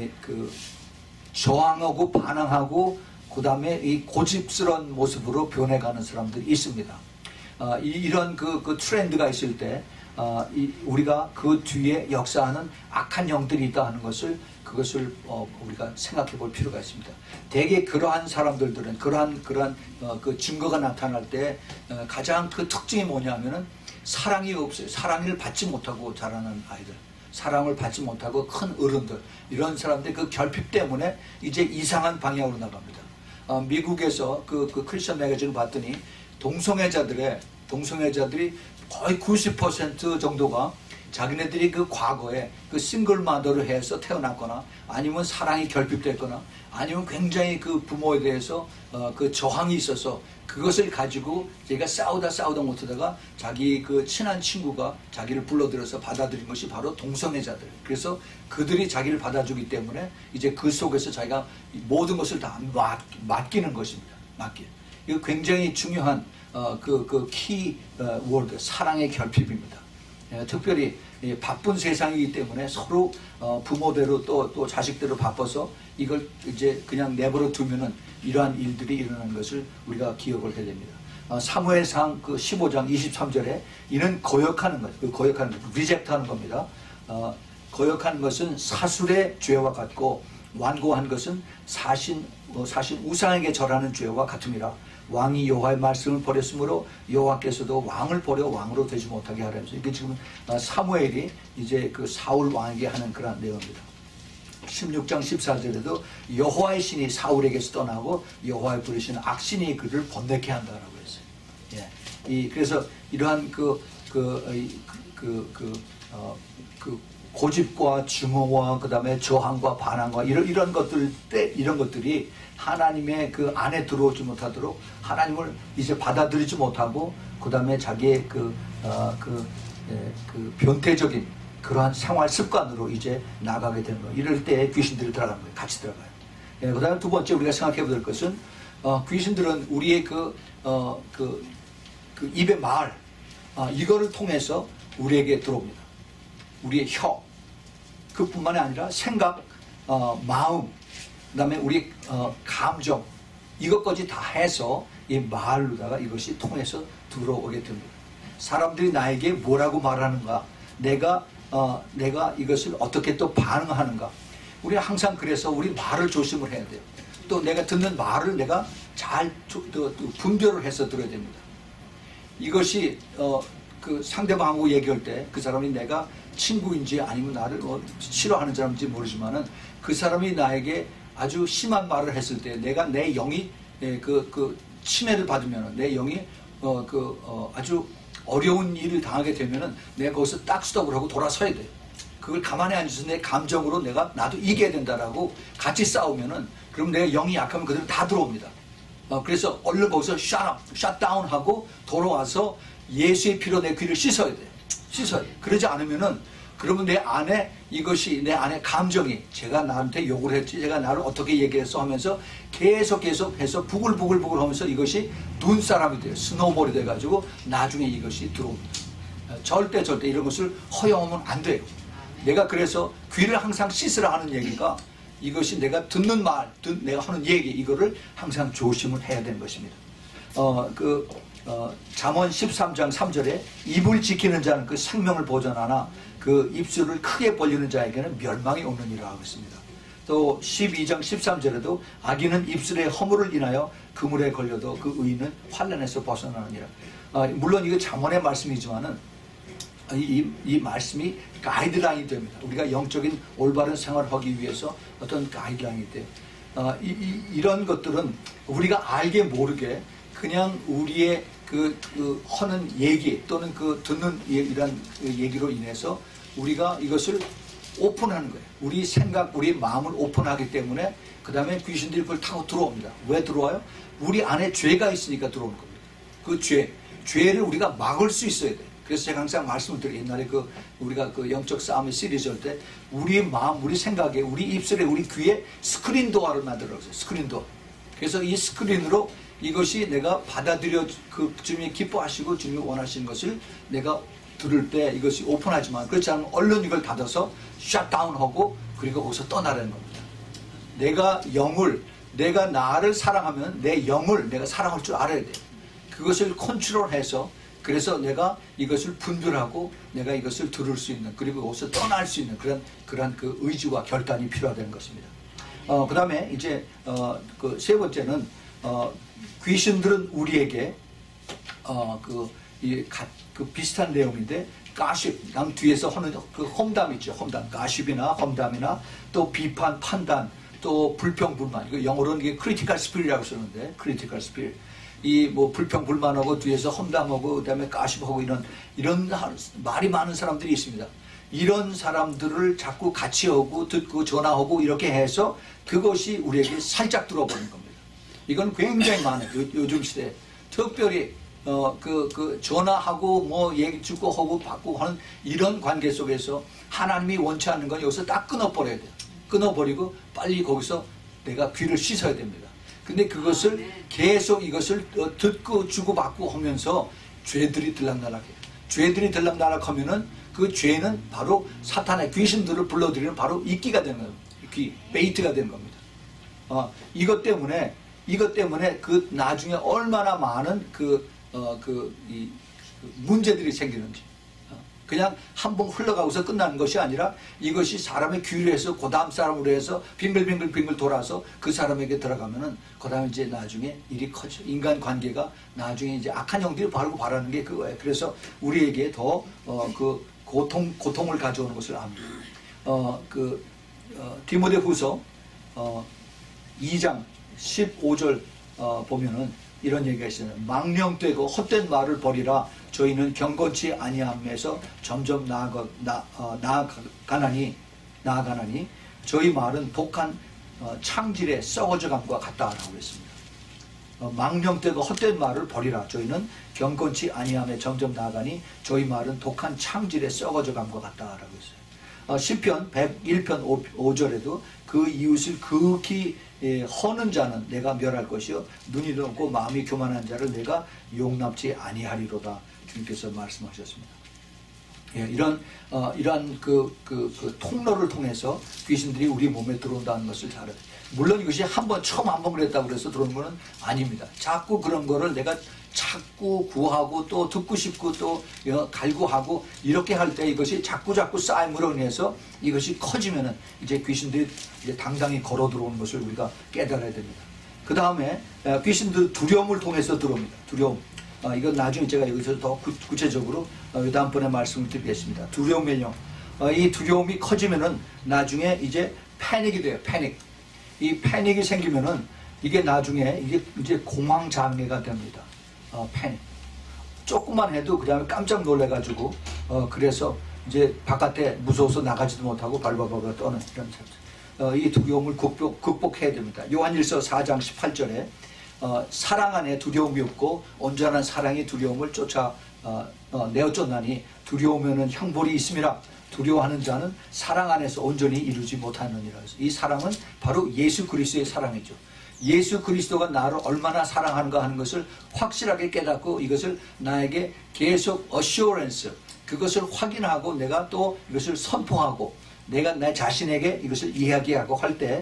저항하고 반항하고 그 다음에 이 고집스러운 모습으로 변해가는 사람들이 있습니다. 이런 그 트렌드가 있을 때 우리가 그 뒤에 역사하는 악한 영들이 있다 하는 그것을 우리가 생각해 볼 필요가 있습니다. 대개 그러한 사람들은 그러한 그 증거가 나타날 때 가장 그 특징이 뭐냐면은 사랑이 없어요. 사랑을 받지 못하고 자라는 아이들, 사랑을 받지 못하고 큰 어른들, 이런 사람들 그 결핍 때문에 이제 이상한 방향으로 나갑니다. 미국에서 그 크리스천 매거진을 봤더니 동성애자들이 거의 90% 정도가 자기네들이 그 과거에 그 싱글 마더를 해서 태어났거나 아니면 사랑이 결핍됐거나 아니면 굉장히 그 부모에 대해서 그 저항이 있어서 그것을 가지고 제가 싸우다 못하다가 자기 그 친한 친구가 자기를 불러들여서 받아들인 것이 바로 동성애자들. 그래서 그들이 자기를 받아주기 때문에 이제 그 속에서 자기가 모든 것을 다 맡기는 것입니다. 이거 굉장히 중요한 키 월드, 사랑의 결핍입니다. 특별히 바쁜 세상이기 때문에 서로 부모대로 또 자식대로 바빠서 이걸 이제 그냥 내버려 두면은 이러한 일들이 일어나는 것을 우리가 기억을 해야 됩니다. 사무엘상 그 15장 23절에 이는 거역하는 것, 그 거역하는 것, 리젝트하는 겁니다. 거역하는 것은 사술의 죄와 같고 완고한 것은 사신 우상에게 절하는 죄와 같음이라. 왕이 여호와의 말씀을 버렸으므로 여호와께서도 왕을 버려 왕으로 되지 못하게 하라면서 이게 지금 사무엘이 이제 그 사울 왕에게 하는 그런 내용입니다. 16장 14절에도 여호와의 신이 사울에게서 떠나고 여호와의 부르시는 악신이 그를 번뇌케 한다라고 했어요. 예. 그래서 이러한 고집과 증오와 그다음에 저항과 반항과 이런 것들이 하나님의 그 안에 들어오지 못하도록 하나님을 이제 받아들이지 못하고 그다음에 자기의 그 변태적인 그러한 생활 습관으로 이제 나가게 되는 거예요. 이럴 때 귀신들이 들어가는 거예요. 같이 들어가요. 예, 그다음에 두 번째 우리가 생각해 볼 것은 귀신들은 우리의 그 입의 말 이거를 통해서 우리에게 들어옵니다. 우리의 혀 그뿐만이 아니라 생각, 마음, 그다음에 우리 감정 이것까지 다 해서 이 말로다가 이것이 통해서 들어오게 됩니다. 사람들이 나에게 뭐라고 말하는가, 내가 이것을 어떻게 또 반응하는가. 우리는 항상 그래서 우리 말을 조심을 해야 돼요. 또 내가 듣는 말을 내가 잘 분별을 해서 들어야 됩니다. 이것이 그 상대방하고 얘기할 때 그 사람이 내가 친구인지 아니면 나를 싫어하는 사람인지 모르지만은 그 사람이 나에게 아주 심한 말을 했을 때 내가 내 영이 침해를 받으면 내 영이 아주 어려운 일을 당하게 되면은 내가 거기서 딱 스톱을 하고 돌아서야 돼요. 그걸 가만히 앉아서 내 감정으로 나도 이겨야 된다라고 같이 싸우면은 그럼 내가 영이 약하면 그대로 다 들어옵니다. 그래서 얼른 거기서 샷다운 하고 돌아와서 예수의 피로 내 귀를 씻어야 돼요. 씻어야 돼요. 그러지 않으면은 그러면 내 안에 이것이 내 안에 감정이 제가 나한테 욕을 했지 제가 나를 어떻게 얘기했어 하면서 계속 해서 부글부글 하면서 이것이 눈사람이 돼요. 스노볼이 돼가지고 나중에 이것이 들어옵니다. 절대 이런 것을 허용하면 안 돼요. 내가 그래서 귀를 항상 씻으라 하는 얘기가 이것이 내가 듣는 말, 내가 하는 얘기 이거를 항상 조심을 해야 되는 것입니다. 잠언 13장 3절에 입을 지키는 자는 그 생명을 보존하나 그 입술을 크게 벌리는 자에게는 멸망이 오느니라 하고 있습니다. 또 12장 13절에도 악인은 입술의 허물을 인하여 그물에 걸려도 그 의인은 환난에서 벗어나느니라. 물론 이거 잠언의 말씀이지만은 이 말씀이 가이드라인이 됩니다. 우리가 영적인 올바른 생활을 하기 위해서 어떤 가이드라인이 돼요. 이런 것들은 우리가 알게 모르게 그냥 우리의 하는 얘기 또는 듣는 이런 얘기로 인해서 우리가 이것을 오픈하는 거예요. 우리 생각, 우리 마음을 오픈하기 때문에 그 다음에 귀신들이 그걸 타고 들어옵니다. 왜 들어와요? 우리 안에 죄가 있으니까 들어오는 겁니다. 그 죄를 우리가 막을 수 있어야 돼요. 그래서 제가 항상 말씀을 드려요. 옛날에 우리가 영적 싸움의 시리즈 할 때 우리 마음, 우리 생각에, 우리 입술에, 우리 귀에 스크린 도어를 만들어놨어요. 스크린 도어. 그래서 이 스크린으로 이것이 내가 받아들여 주님이 기뻐하시고 주님이 원하시는 것을 내가 들을 때 이것이 오픈하지만 그렇지 않으면 얼른 이걸 닫아서 셧다운하고 그리고 거기서 떠나라는 겁니다. 내가 나를 사랑하면 내 영을 내가 사랑할 줄 알아야 돼. 그것을 컨트롤해서 그래서 내가 이것을 분별하고 내가 이것을 들을 수 있는 그리고 거기서 떠날 수 있는 그런 그 의지와 결단이 필요하다는 것입니다. 그 다음에 이제 세 번째는 귀신들은 우리에게 비슷한 내용인데 가십, 양 뒤에서 하는 그 험담 있죠. 험담, 가십이나 험담이나 또 비판, 판단, 또 불평불만. 이거 영어로는 이게 크리티컬 스피릿이라고 쓰는데 크리티컬 스피릿. 불평불만하고 뒤에서 험담하고 그다음에 가십하고 이런 말이 많은 사람들이 있습니다. 이런 사람들을 자꾸 같이 하고 듣고 전화하고 이렇게 해서 그것이 우리에게 살짝 들어버리는 겁니다. 이건 굉장히 많아요. 요즘 시대에. 특별히 전화하고 얘기 듣고 하고 받고 하는 이런 관계 속에서 하나님이 원치 않는 건 여기서 딱 끊어버려야 돼요. 끊어버리고 빨리 거기서 내가 귀를 씻어야 됩니다. 근데 그것을 계속 이것을 듣고 주고받고 하면서 죄들이 들락날락해요. 죄들이 들락날락하면은 그 죄는 바로 사탄의 귀신들을 불러들이는 바로 이끼가 되는 겁니다. 이끼, 베이트가 되는 겁니다. 이것 때문에 그 나중에 얼마나 많은 문제들이 생기는지. 그냥 한 번 흘러가고서 끝나는 것이 아니라 이것이 사람의 귀를 해서 그 다음 사람으로 해서 빙글빙글 돌아서 그 사람에게 들어가면은 그 다음에 이제 나중에 일이 커져. 인간 관계가 나중에 이제 악한 형들이 바라는 게 그거예요. 그래서 우리에게 더 고통을 가져오는 것을 압니다. 디모데후서 2장 15절 보면은 이런 얘기가 있어요. 망령되고 헛된 말을 버리라. 저희는 경건치 아니함에서 점점 나아가나니 저희 말은 독한 창질의 썩어져감과 같다라고 했습니다. 망령되고 헛된 말을 버리라. 저희는 경건치 아니함에 점점 나아가니 저희 말은 독한 창질의 썩어져감과 같다라고 했어요. 시편 101편 5절에도 그 이웃을 극히 허는 자는 내가 멸할 것이요 눈이 높고 마음이 교만한 자를 내가 용납지 아니하리로다. 주님께서 말씀하셨습니다. 이러한 통로를 통해서 귀신들이 우리 몸에 들어온다는 것을 잘 알아요. 물론 이것이 처음 한 번 그랬다고 그래서 들어오는 것은 아닙니다. 자꾸 그런 거를 내가 찾고 구하고 또 듣고 싶고 또 갈구하고 이렇게 할 때 이것이 자꾸 쌓임으로 인해서 이것이 커지면은 이제 귀신들이 이제 당당히 걸어 들어오는 것을 우리가 깨달아야 됩니다. 그 다음에 귀신들 두려움을 통해서 들어옵니다. 두려움. 이건 나중에 제가 여기서 더 구체적으로 다음번에 말씀을 드리겠습니다. 두려움의 영. 이 두려움이 커지면은 나중에 이제 패닉이 돼요. 패닉. 이 패닉이 생기면은 이게 나중에 이게 이제 공황 장애가 됩니다. 패닉. 조금만 해도 그 다음에 깜짝 놀래가지고 그래서 이제 바깥에 무서워서 나가지도 못하고 발바바바 떠는 이런 상태. 이 두려움을 극복해야 됩니다. 요한일서 4장 18절에 사랑 안에 두려움이 없고 온전한 사랑이 두려움을 내어 쫓나니 두려우면은 형벌이 있음이라. 두려워하는 자는 사랑 안에서 온전히 이루지 못하느니라. 이 사랑은 바로 예수 그리스도의 사랑이죠. 예수 그리스도가 나를 얼마나 사랑하는가 하는 것을 확실하게 깨닫고 이것을 나에게 계속 assurance, 그것을 확인하고 내가 또 이것을 선포하고 내가 내 자신에게 이것을 이야기하고 할 때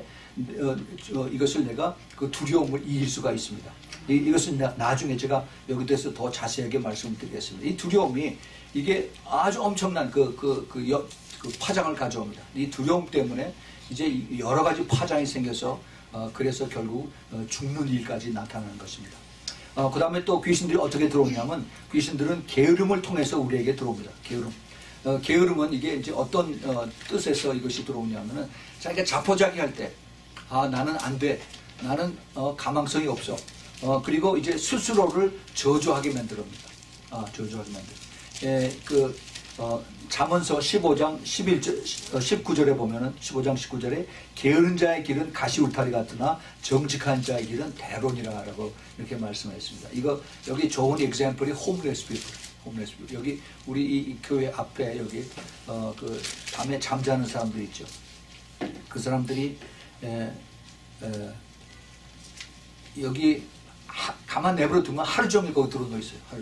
이것을 내가 그 두려움을 이길 수가 있습니다. 이것은 나중에 제가 여기 대해서 더 자세하게 말씀을 드리겠습니다. 이 두려움이 이게 아주 엄청난 그 파장을 가져옵니다. 이 두려움 때문에 이제 여러 가지 파장이 생겨서 그래서 결국 죽는 일까지 나타나는 것입니다. 그 다음에 또 귀신들이 어떻게 들어오냐면 귀신들은 게으름을 통해서 우리에게 들어옵니다. 게으름. 게으름은 이게 이제 어떤 뜻에서 이것이 들어오냐면은 자기가 자포자기할 때 나는 안 돼. 나는 가망성이 없어. 그리고 이제 스스로를 저주하게 만듭니다. 저주하게 만들어. 잠언서 15장 19절에 보면은 15장 19절에 게으른 자의 길은 가시울타리 같으나 정직한 자의 길은 대론이라고 이렇게 말씀했습니다. 여기 좋은 example이 homeless people. 여기 우리 이 교회 앞에 여기 밤에 잠자는 사람들 있죠. 그 사람들이 여기 가만 내버려 두면 하루 종일 거기 들어놓여 있어요. 하루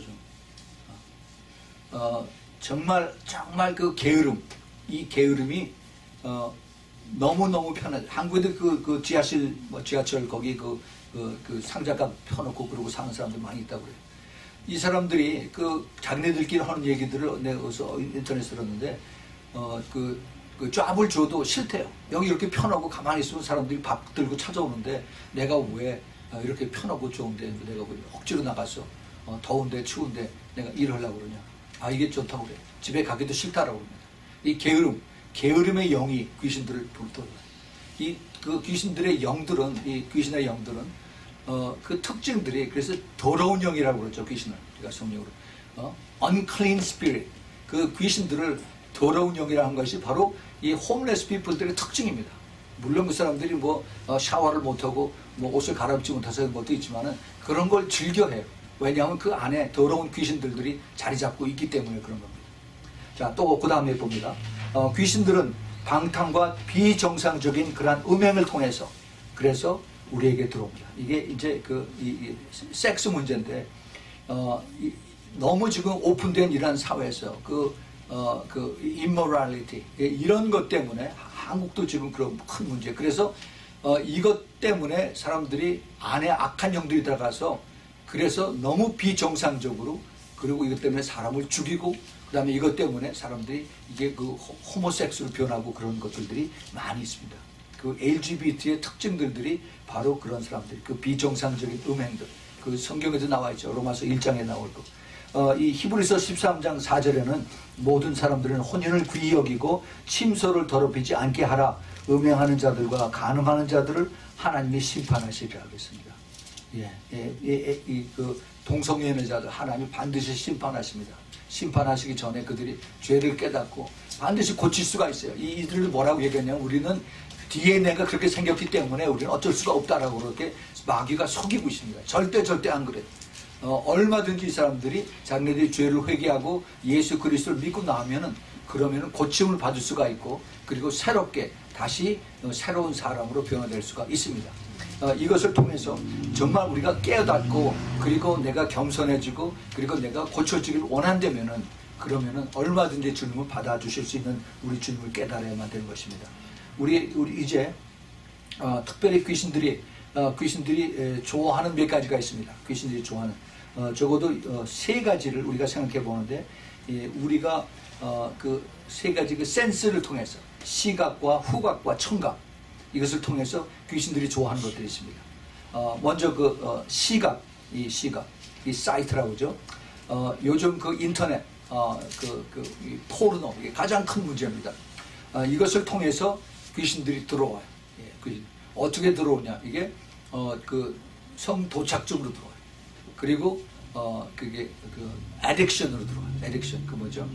종일. 정말 그 게으름, 이 게으름이 너무너무 편하죠. 한국에도 그 지하철 거기 그 상자가 펴놓고 그러고 사는 사람들 많이 있다고 그래요. 이 사람들이 자기네들끼리 하는 얘기들을 내가 인터넷에 들었는데 그 쫙을 줘도 싫대요. 여기 이렇게 펴놓고 가만히 있으면 사람들이 밥 들고 찾아오는데 내가 왜 이렇게 펴놓고 좋은데 내가 왜 억지로 나가서 더운데 추운데 내가 일을 하려고 그러냐. 이게 좋다고 그래. 집에 가기도 싫다라고 합니다. 이 게으름의 영이 귀신들을 불러요. 그 귀신들의 영들은, 이 귀신의 영들은, 그 특징들이, 그래서 더러운 영이라고 그러죠, 귀신을. 우리가 성령으로. unclean spirit. 그 귀신들을 더러운 영이라는 것이 바로 이 홈레스 피플들의 특징입니다. 물론 그 사람들이 샤워를 못하고 옷을 갈아입지 못해서 것도 있지만은 그런 걸 즐겨해요. 왜냐하면 그 안에 더러운 귀신들이 자리 잡고 있기 때문에 그런 겁니다. 자, 또 그 다음에 봅니다. 귀신들은 방탕과 비정상적인 그러한 음행을 통해서 그래서 우리에게 들어옵니다. 이게 이제 이 섹스 문제인데 너무 지금 오픈된 이러한 사회에서 immorality 이런 것 때문에 한국도 지금 그런 큰 문제. 그래서 이것 때문에 사람들이 안에 악한 영들이 들어가서 그래서 너무 비정상적으로, 그리고 이것 때문에 사람을 죽이고, 그 다음에 이것 때문에 사람들이 이게 그 호모섹스로 변하고 그런 것들이 많이 있습니다. 그 LGBT의 특징들이 바로 그런 사람들, 그 비정상적인 음행들, 그 성경에도 나와 있죠. 로마서 1장에 나올 거. 이 히브리서 13장 4절에는 모든 사람들은 혼인을 귀히 여기고 침소를 더럽히지 않게 하라. 음행하는 자들과 간음하는 자들을 하나님이 심판하시리라 하겠습니다. 그 동성애자들 하나님이 반드시 심판하십니다. 심판하시기 전에 그들이 죄를 깨닫고 반드시 고칠 수가 있어요. 이들을 뭐라고 얘기하냐면, 우리는 DNA가 그렇게 생겼기 때문에 우리는 어쩔 수가 없다라고 그렇게 마귀가 속이고 있습니다. 절대 안 그래요. 얼마든지 이 사람들이 자기네들이 죄를 회개하고 예수 그리스도를 믿고 나면은, 그러면은 고침을 받을 수가 있고, 그리고 새롭게 다시 새로운 사람으로 변화될 수가 있습니다. 이것을 통해서 정말 우리가 깨닫고, 그리고 내가 겸손해지고, 그리고 내가 고쳐지기를 원한다면은, 그러면은 얼마든지 주님을 받아주실 수 있는 우리 주님을 깨달아야만 되는 것입니다. 우리 이제 특별히 귀신들이 좋아하는 몇 가지가 있습니다. 귀신들이 좋아하는 적어도 세 가지를 우리가 생각해 보는데, 우리가 그 세 가지 그 센스를 통해서, 시각과 후각과 청각, 이것을 통해서 귀신들이 좋아하는 것들이 있습니다. 먼저 시각, 이 사이트라고 하죠. 요즘 그 인터넷, 이 포르노, 이게 가장 큰 문제입니다. 이것을 통해서 귀신들이 들어와요. 어떻게 들어오냐? 이게 그 성도착증으로 들어와요. 그리고 그게 그 애딕션으로 들어와요. 애딕션, 그 뭐죠?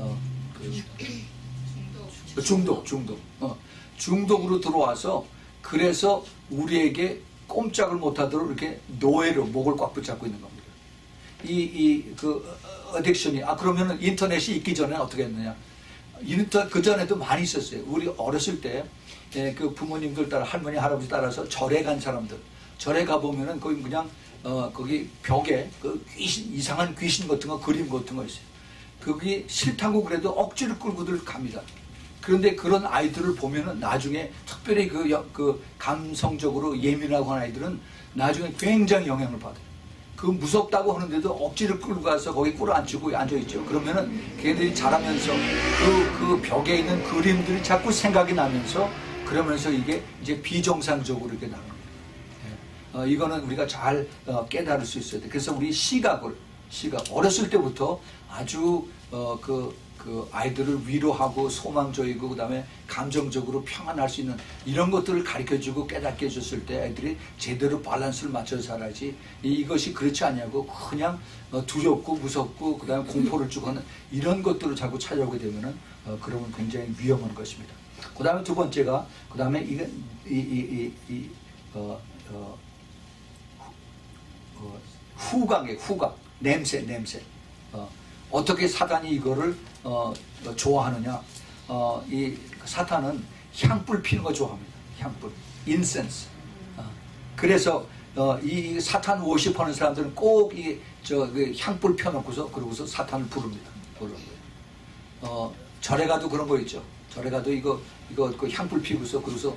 중독으로 들어와서, 그래서 우리에게 꼼짝을 못하도록 이렇게 노예로 목을 꽉 붙잡고 있는 겁니다. 그 어딕션이, 그러면은 인터넷이 있기 전에 어떻게 했느냐? 그 전에도 많이 있었어요. 우리 어렸을 때 그 부모님들 따라, 할머니 할아버지 따라서 절에 간 사람들, 절에 가 보면은 거기 그냥 거기 벽에 그 이상한 귀신 같은 거, 그림 같은 거 있어요. 거기 싫다고 그래도 억지로 끌고들 갑니다. 그런데 그런 아이들을 보면은 나중에, 특별히 그 감성적으로 예민하고 한 아이들은 나중에 굉장히 영향을 받아요. 그 무섭다고 하는데도 억지로 끌고 가서 거기 꿇어앉히고 앉아있죠. 그러면은 걔들이 자라면서 그 벽에 있는 그림들이 자꾸 생각이 나면서, 그러면서 이게 이제 비정상적으로 이렇게 나가는 거예요. 이거는 우리가 잘 깨달을 수 있어야 돼요. 그래서 우리 시각 어렸을 때부터 아주 그 아이들을 위로하고 소망적이고, 그 다음에 감정적으로 평안할 수 있는 이런 것들을 가르쳐주고 깨닫게 해줬을 때 애들이 제대로 밸런스를 맞춰서 살아야지, 이것이 그렇지 않냐고 그냥 두렵고 무섭고, 그 다음에 공포를 주고 하는 이런 것들을 자꾸 찾아오게 되면은 그러면 굉장히 위험한 것입니다. 그 다음에 두 번째가, 그 다음에 후각, 냄새. 어떻게 사단이 이거를 좋아하느냐? 이 사탄은 향불 피는 거 좋아합니다. 향불, 인센스. 그래서 이 사탄 워십하는 사람들은 꼭 그 향불 펴놓고서, 그러고서 사탄을 부릅니다. 절에 가도 그런 거 있죠. 절에 가도 이거 그 향불 피우고서, 그러고서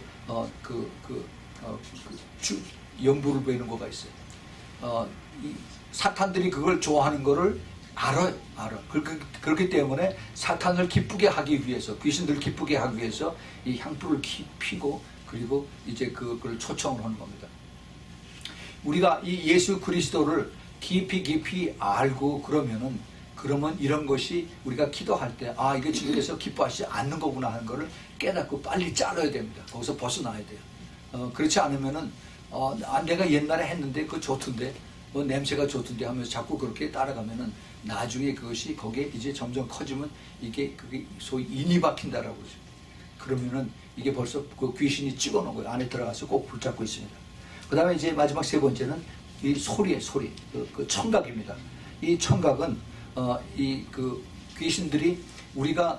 연불을 베는 거가 있어요. 이 사탄들이 그걸 좋아하는 거를 알아. 그렇기 때문에 사탄을 기쁘게 하기 위해서, 귀신들을 기쁘게 하기 위해서 이 향불을 피고, 그리고 이제 그걸 초청을 하는 겁니다. 우리가 이 예수 그리스도를 깊이 알고, 그러면 이런 것이 우리가 기도할 때, 이게 주님께서 기뻐하시지 않는 거구나 하는 거를 깨닫고 빨리 잘라야 됩니다. 거기서 벗어나야 돼요. 그렇지 않으면은 내가 옛날에 했는데 그거 좋던데, 냄새가 좋던데 하면서 자꾸 그렇게 따라가면은 나중에 그것이 거기에 이제 점점 커지면 그게 소위 인이 박힌다라고 그러죠. 그러면은 이게 벌써 그 귀신이 찍어놓은 거예요. 안에 들어가서 꼭 붙잡고 있습니다. 그 다음에 이제 마지막 세 번째는 이 소리, 그 청각입니다. 이 청각은 그 귀신들이 우리가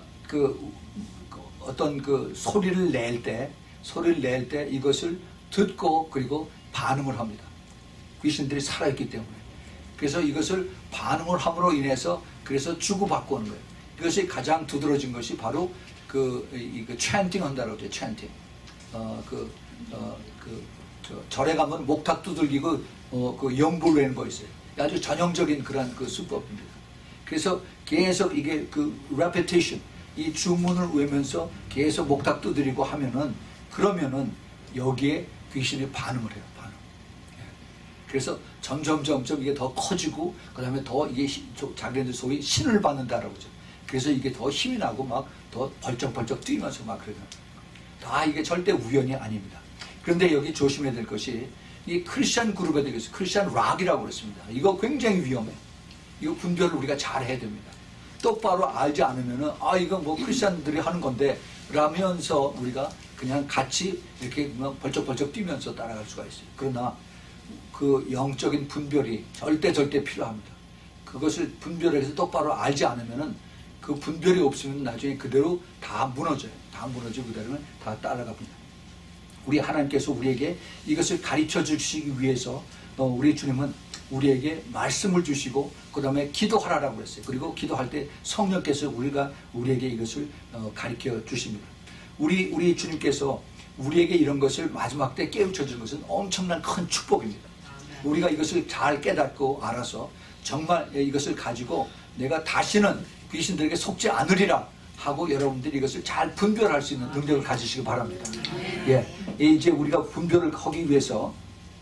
어떤 그 소리를 낼 때 이것을 듣고, 그리고 반응을 합니다. 귀신들이 살아있기 때문에. 그래서 이것을 반응을 함으로 인해서, 그래서 주고받고 하는 거예요. 이것이 가장 두드러진 것이 바로 찬팅 한다고 하죠. 찬팅. 절에 가면 목탁 두들기고 그 연불 외는 거 있어요. 아주 전형적인 그런 그 수법입니다. 그래서 계속 이게 그 repetition, 이 주문을 외우면서 계속 목탁 두드리고 하면은, 그러면은 여기에 귀신이 반응을 해요. 반응. 그래서 점점 이게 더 커지고, 그 다음에 더 이게 자기네들 소위 신을 받는다라고 하죠. 그래서 이게 더 힘이 나고 막 더 벌쩍벌쩍 뛰면서 막 그래요. 다 이게 절대 우연이 아닙니다. 그런데 여기 조심해야 될 것이, 이 크리스찬 그룹에 대해서 크리스찬 락이라고 그랬습니다. 이거 굉장히 위험해. 이거 분별을 우리가 잘 해야 됩니다. 똑바로 알지 않으면은, 아, 이건 뭐 크리스찬들이 하는 건데, 라면서 우리가 그냥 같이 이렇게 벌쩍벌쩍 뛰면서 따라갈 수가 있어요. 그러나 그 영적인 분별이 절대 필요합니다. 그것을 분별해서 똑바로 알지 않으면은, 그 분별이 없으면 나중에 그대로 다 무너져요. 다 무너지고 그대로 다 따라갑니다. 우리 하나님께서 우리에게 이것을 가르쳐 주시기 위해서 우리 주님은 우리에게 말씀을 주시고, 그 다음에 기도하라고 그랬어요. 그리고 기도할 때 성령께서 우리에게 이것을 가르쳐 주십니다. 우리 주님께서 우리에게 이런 것을 마지막 때 깨우쳐 주는 것은 엄청난 큰 축복입니다. 우리가 이것을 잘 깨닫고 알아서 정말 이것을 가지고 내가 다시는 귀신들에게 속지 않으리라 하고, 여러분들이 이것을 잘 분별할 수 있는 능력을 가지시기 바랍니다. 예, 이제 우리가 분별을 하기 위해서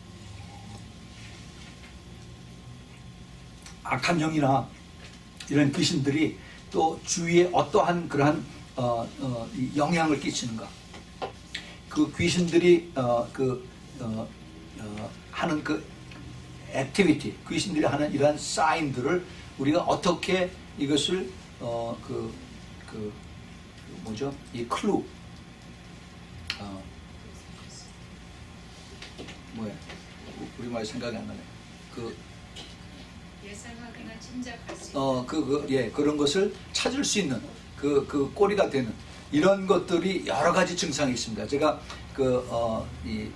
악한 영이나 이런 귀신들이 또 주위에 어떠한 그러한 영향을 끼치는가, 그 귀신들이 하는 그 액티비티, 귀신들이 하는 이러한 사인들을 우리가 어떻게 이것을 뭐죠? 이 클루, 뭐야? 우리말 생각이 안 나네. 예상하거나 짐작할 수 있는. 그런 것을 찾을 수 있는 그 꼬리가 되는 이런 것들이 여러 가지 증상이 있습니다. 제가 그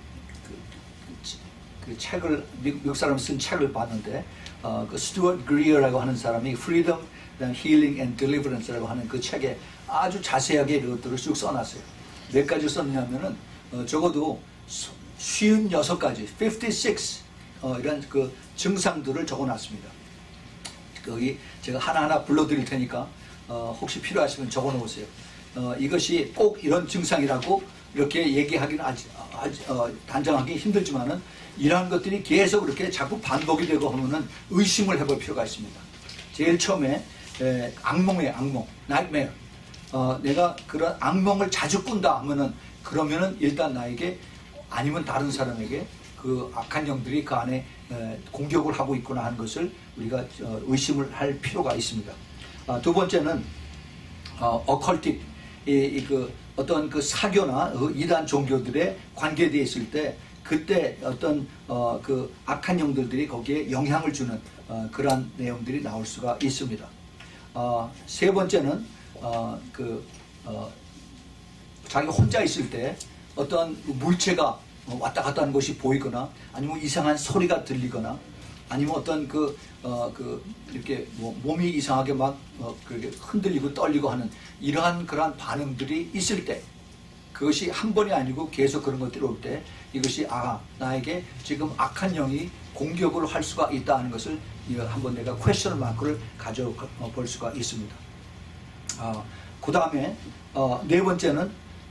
책을 미국 사람이 쓴 책을 봤는데, 그 스튜어트 그리어라고 하는 사람이 Freedom, Healing and Deliverance라고 하는 그 책에 아주 자세하게 이것들을 쭉 써놨어요. 몇 가지 썼냐면은 적어도 56가지, 56 이런 그 증상들을 적어놨습니다. 거기 제가 하나하나 불러드릴 테니까 혹시 필요하시면 적어놓으세요. 이것이 꼭 이런 증상이라고 이렇게 얘기하기는 단정하기 힘들지만은, 이러한 것들이 계속 이렇게 자꾸 반복이 되고 하면은 의심을 해볼 필요가 있습니다. 제일 처음에 악몽이에요. 악몽, nightmare. 내가 그런 악몽을 자주 꾼다 하면은, 그러면은 일단 나에게 아니면 다른 사람에게 그 악한 영들이 그 안에 공격을 하고 있구나 하는 것을 우리가 의심을 할 필요가 있습니다. 두 번째는 어컬틱, 그 어떤 그 사교나 이단 종교들의 관계되어 있을 때, 그때 어떤 그 악한 영들이 거기에 영향을 주는 그러한 내용들이 나올 수가 있습니다. 세 번째는 자기 혼자 있을 때 어떤 물체가 왔다 갔다 하는 것이 보이거나, 아니면 이상한 소리가 들리거나, 아니면 어떤 이렇게 몸이 이상하게 막 그렇게 흔들리고 떨리고 하는 그러한 반응들이 있을 때, 그것이 한 번이 아니고 계속 그런 것들이 올 때, 이것이 나에게 지금 악한 영이 공격을 할 수가 있다는 것을 한번 내가 퀘스천 마크를 가져볼 수가 있습니다. 그 다음에 네 번째는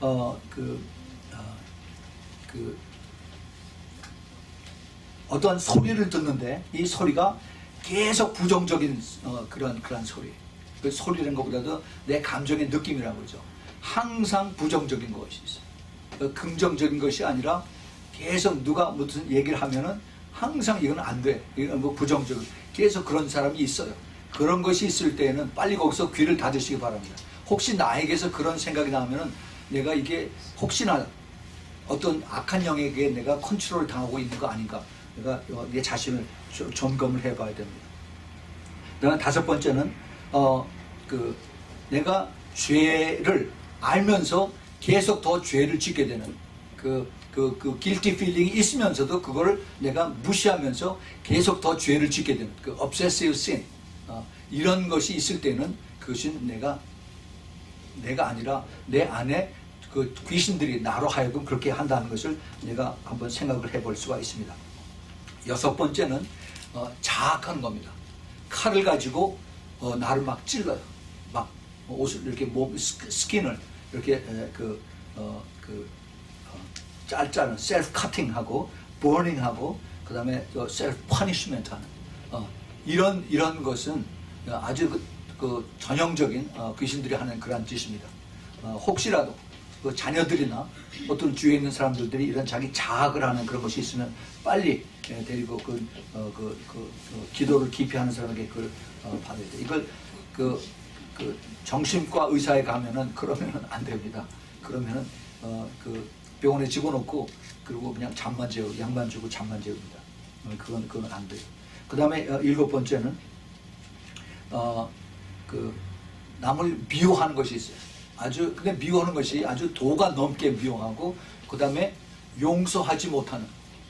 어떤 소리를 듣는데, 이 소리가 계속 부정적인 그런 소리. 그 소리라는 것보다도 내 감정의 느낌이라고 그러죠. 항상 부정적인 것이 있어요. 긍정적인 것이 아니라 계속 누가 무슨 얘기를 하면은 항상 이건 안 돼. 이건 뭐 부정적인. 계속 그런 사람이 있어요. 그런 것이 있을 때에는 빨리 거기서 귀를 닫으시기 바랍니다. 혹시 나에게서 그런 생각이 나면은 내가 이게 혹시나 어떤 악한 영에게 내가 컨트롤을 당하고 있는 거 아닌가. 내가 내 자신을 점검을 해봐야 됩니다. 그다음에 다섯 번째는 내가 죄를 알면서 계속 더 죄를 짓게 되는 그 guilty feeling이 있으면서도 그걸 내가 무시하면서 계속 더 죄를 짓게 되는 그 obsessive sin, 이런 것이 있을 때는 그것은 내가 아니라 내 안에 그 귀신들이 나로 하여금 그렇게 한다는 것을 내가 한번 생각을 해볼 수가 있습니다. 여섯 번째는 자학하는 겁니다. 칼을 가지고 나를 막 찔러요. 막 옷을 이렇게 스킨을 이렇게 짤짤은 셀프 커팅하고 버닝하고 그다음에 셀프 퍼니시먼트 하는 이런 것은 아주 그 전형적인 귀신들이 하는 그런 짓입니다. 혹시라도 그 자녀들이나 어떤 주위에 있는 사람들이 이런 자기 자학을 하는 그런 것이 있으면 빨리 데리고 기도를 깊이 하는 사람에게 그걸 받아야 돼. 이걸 그 정신과 의사에 가면은 그러면은 안 됩니다. 그러면은 그 병원에 집어넣고 그리고 그냥 잠만 재우고 약만 주고 잠만 재웁니다. 그건 안 돼요. 그 다음에 7번째는 그 남을 미워하는 것이 있어요. 근데 미워하는 것이 아주 도가 넘게 미워하고 그 다음에 용서하지 못하는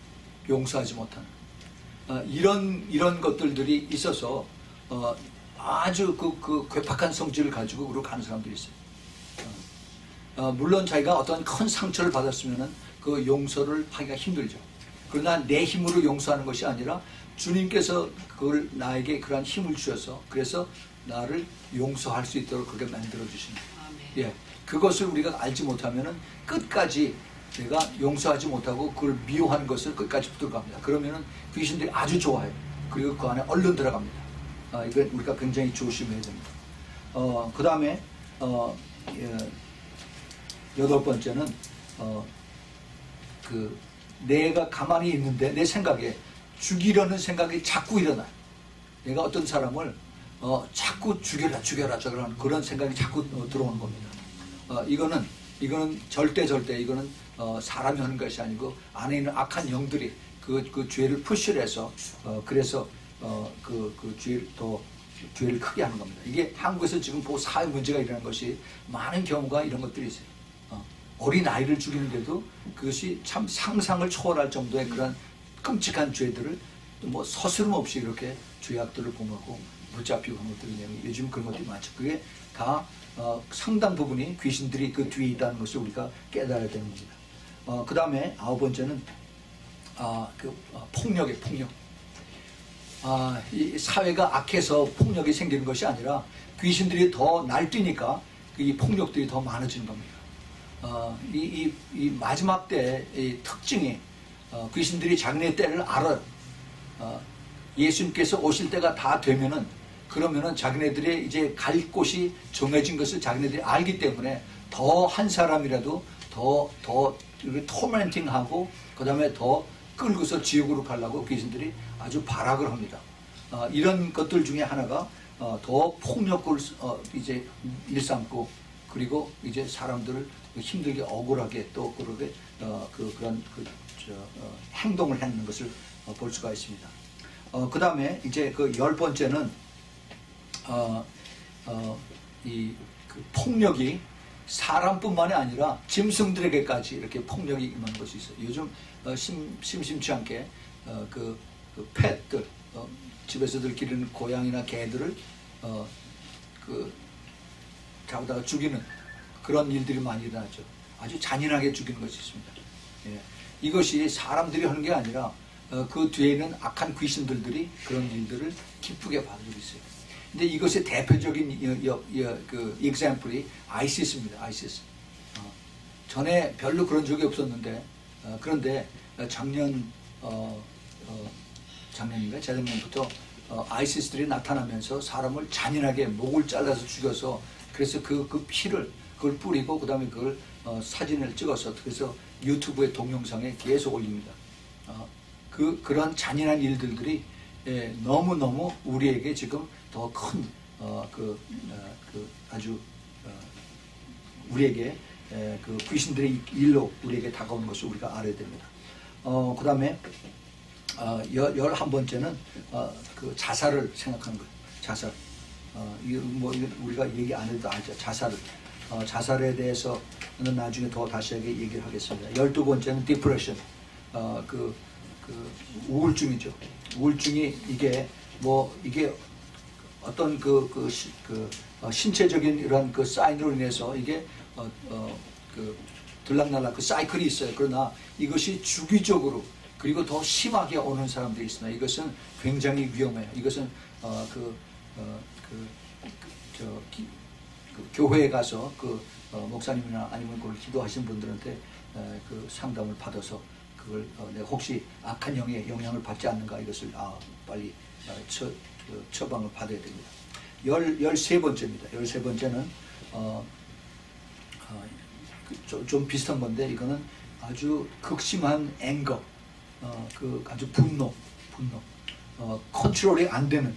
이런 것들이 있어서 아주 그 괴팍한 성질을 가지고 그러고 가는 사람들이 있어요. 물론 자기가 어떤 큰 상처를 받았으면은 그 용서를 하기가 힘들죠. 그러나 내 힘으로 용서하는 것이 아니라 주님께서 그걸 나에게 그러한 힘을 주셔서 그래서 나를 용서할 수 있도록 그렇게 만들어 주십니다. 예, 그것을 우리가 알지 못하면은 끝까지 내가 용서하지 못하고 그걸 미워하는 것을 끝까지 붙들고 갑니다. 그러면은 귀신들이 아주 좋아해요. 그리고 그 안에 얼른 들어갑니다. 이건 우리가 굉장히 조심해야 됩니다. 그 다음에 8번째는 그 내가 가만히 있는데 내 생각에 죽이려는 생각이 자꾸 일어나요. 내가 어떤 사람을 자꾸 죽여라 그런 생각이 자꾸 들어오는 겁니다. 이거는 절대 이거는 사람이 하는 것이 아니고 안에 있는 악한 영들이 그 죄를 푸시를 해서 그래서 죄를 크게 하는 겁니다. 이게 한국에서 지금 사회 문제가 일어나는 것이 많은 경우가 이런 것들이 있어요. 어린 아이를 죽이는데도 그것이 참 상상을 초월할 정도의 그런 끔찍한 죄들을 뭐 서스름 없이 이렇게 죄악들을 범하고 붙잡히고 하는 것들이 요즘 그런 것들이 많죠. 그게 다 상당 부분이 귀신들이 그 뒤에 있다는 것을 우리가 깨달아야 되는 겁니다. 그 다음에 9번째는 폭력이에요. 폭력. 이 사회가 악해서 폭력이 생기는 것이 아니라 귀신들이 더 날뛰니까 이 폭력들이 더 많아지는 겁니다. 이 마지막 때의 특징이 귀신들이 자기네 때를 알아요. 예수님께서 오실 때가 다 되면은 그러면은 자기네들의 이제 갈 곳이 정해진 것을 자기네들이 알기 때문에 더 한 사람이라도 더 토멘팅하고 그 다음에 더 끌고서 지옥으로 가려고 귀신들이 아주 발악을 합니다. 이런 것들 중에 하나가 더 폭력을 이제 일삼고 그리고 이제 사람들을 힘들게 억울하게 또 그러게 그런 행동을 하는 것을 볼 수가 있습니다. 그 다음에 이제 그 10번째는 그 폭력이 사람뿐만이 아니라 짐승들에게까지 이렇게 폭력이 임하는 것이 있어요. 요즘 심심치 않게 그 펫들 집에서들 기르는 고양이나 개들을 잡아다가 죽이는 그런 일들이 많이 일어나죠. 아주 잔인하게 죽이는 것이 있습니다. 예. 이것이 사람들이 하는 게 아니라 그 뒤에는 악한 귀신들이 그런 일들을 기쁘게 봐주고 있어요. 근데 이것의 대표적인 그 example이 아이시스입니다. 아이시스. 전에 별로 그런 적이 없었는데 그런데 작년인가 재작년부터 아이시스들이 나타나면서 사람을 잔인하게 목을 잘라서 죽여서 그래서 그 피를 그걸 뿌리고 그 다음에 그걸 사진을 찍어서 그래서 유튜브의 동영상에 계속 올립니다. 그런 잔인한 일들이 너무너무 우리에게 지금 더 큰 아주 우리에게 그 귀신들의 일로 우리에게 다가오는 것을 우리가 알아야 됩니다. 그 다음에 11번째는 그 자살을 생각하는 거예요. 자살. 뭐 우리가 얘기 안 해도 알죠. 자살에 대해서는 나중에 더 다시 얘기를 하겠습니다. 12번째는 디프레션. 그 우울증이죠. 우울증이 이게 어떤 신체적인 이런 그 사인으로 인해서 이게 들락날락 그 사이클이 있어요. 그러나 이것이 주기적으로 그리고 더 심하게 오는 사람들이 있습니다. 이것은 굉장히 위험해요. 이것은 교회에 가서 목사님이나 아니면 그걸 기도하신 분들한테 그 상담을 받아서 그걸 내가 혹시 악한 영의 영향을 받지 않는가 이것을 빨리 처방을 받아야 됩니다. 13번째입니다. 13번째는 좀 비슷한 건데 이거는 아주 극심한 앵거, 아주 분노, 컨트롤이 안 되는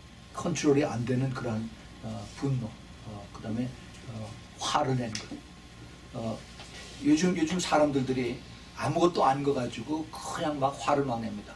그러한 분노, 그 다음에 화를 내는 것. 요즘 사람들이 아무것도 아닌 거 가지고 그냥 막 화를 막 냅니다.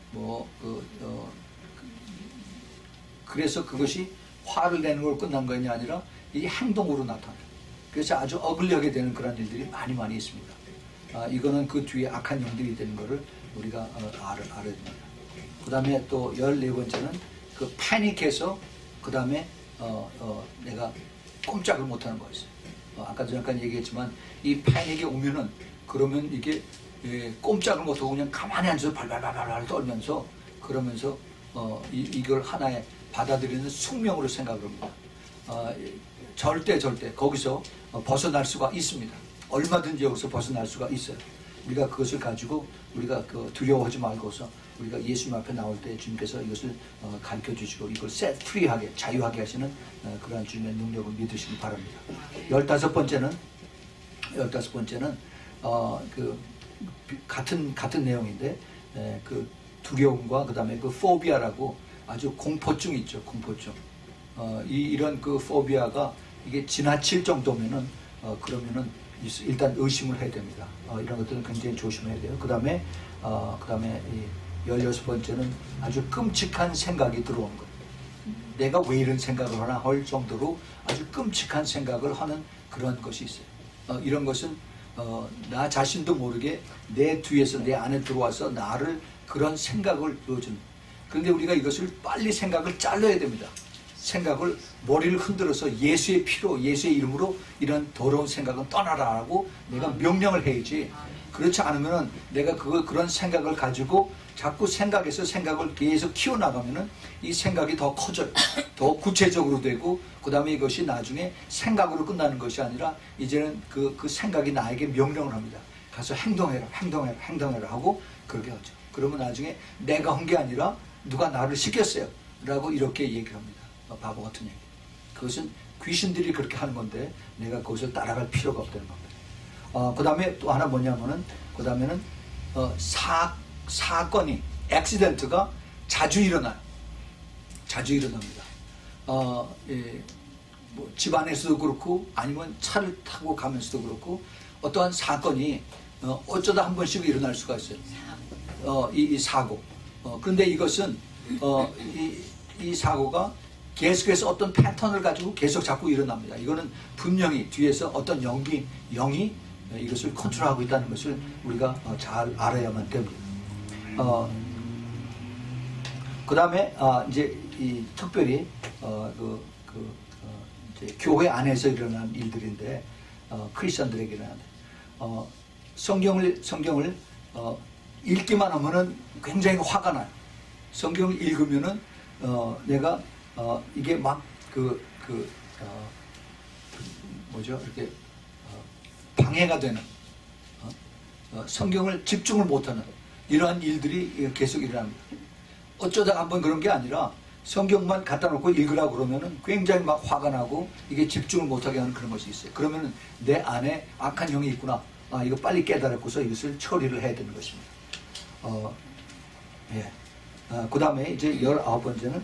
그래서 그것이 화를 내는 걸 끝난 것이 아니라 이게 행동으로 나타나요. 그래서 아주 어글리하게 되는 그런 일들이 많이 있습니다. 이거는 그 뒤에 악한 영들이 되는 것을 우리가 알아야 됩니다. 그 다음에 또 14번째는 그 패닉해서 그 다음에 내가 꼼짝을 못하는 거였어요. 아까도 잠깐 얘기했지만 이 패닉이 오면은 그러면 이게 꼼짝을 못하고 그냥 가만히 앉아서 발발발발 떨면서 그러면서 이걸 하나의 받아들이는 숙명으로 생각을 합니다. 절대 거기서 벗어날 수가 있습니다. 얼마든지 여기서 벗어날 수가 있어요. 우리가 그것을 가지고 우리가 두려워하지 말고서 우리가 예수님 앞에 나올 때 주님께서 이것을 가르쳐 주시고 이걸 set free하게 자유하게 하시는 그러한 주님의 능력을 믿으시기 바랍니다. 15번째는 같은 내용인데 그 두려움과 그 다음에 그 포비아라고 아주 공포증 있죠. 공포증. 이런 그 포비아가 이게 지나칠 정도면은 그러면은 일단 의심을 해야 됩니다. 이런 것들은 굉장히 조심해야 돼요. 그 다음에 이 16번째는 아주 끔찍한 생각이 들어오는 거예요. 내가 왜 이런 생각을 하나 할 정도로 아주 끔찍한 생각을 하는 그런 것이 있어요. 이런 것은 나 자신도 모르게 내 뒤에서 내 안에 들어와서 나를 그런 생각을 넣어주는. 그런데 우리가 이것을 빨리 생각을 잘라야 됩니다. 생각을 머리를 흔들어서 예수의 피로 예수의 이름으로 이런 더러운 생각은 떠나라라고 내가 명령을 해야지. 그렇지 않으면 내가 그런 생각을 가지고 자꾸 생각에서 생각을 계속 키워나가면은 이 생각이 더 커져요. 더 구체적으로 되고 그 다음에 이것이 나중에 생각으로 끝나는 것이 아니라 이제는 그 생각이 나에게 명령을 합니다. 가서 행동해라 하고 그렇게 하죠. 그러면 나중에 내가 한 게 아니라 누가 나를 시켰어요 라고 이렇게 얘기를 합니다. 바보 같은 얘기. 그것은 귀신들이 그렇게 하는 건데 내가 그것을 따라갈 필요가 없다는 겁니다. 그 다음에 또 하나 뭐냐면은 그 다음에는 사건이 액시던트가 자주 일어나요. 자주 일어납니다. 뭐 집안에서도 그렇고 아니면 차를 타고 가면서도 그렇고 어떠한 사건이 어쩌다 한 번씩 일어날 수가 있어요. 이 사고. 그런데 이것은 이 사고가 계속해서 어떤 패턴을 가지고 계속 자꾸 일어납니다. 이거는 분명히 뒤에서 어떤 영이 이것을 컨트롤하고 있다는 것을 우리가 잘 알아야만 됩니다. 그 다음에 이제 특별히 이제 교회 안에서 일어난 일들인데 크리스천들에게 일어나는 성경을 읽기만 하면은 굉장히 화가 나요. 성경을 읽으면은 내가 이게 막 뭐죠? 이렇게 방해가 되는 성경을 집중을 못하는 이러한 일들이 계속 일어납니다. 어쩌다가 한번 그런 게 아니라 성경만 갖다 놓고 읽으라고 그러면은 굉장히 막 화가 나고 이게 집중을 못하게 하는 그런 것이 있어요. 그러면은 내 안에 악한 영이 있구나. 이거 빨리 깨달았고서 이것을 처리를 해야 되는 것입니다. 예. 그 다음에 이제 19번째는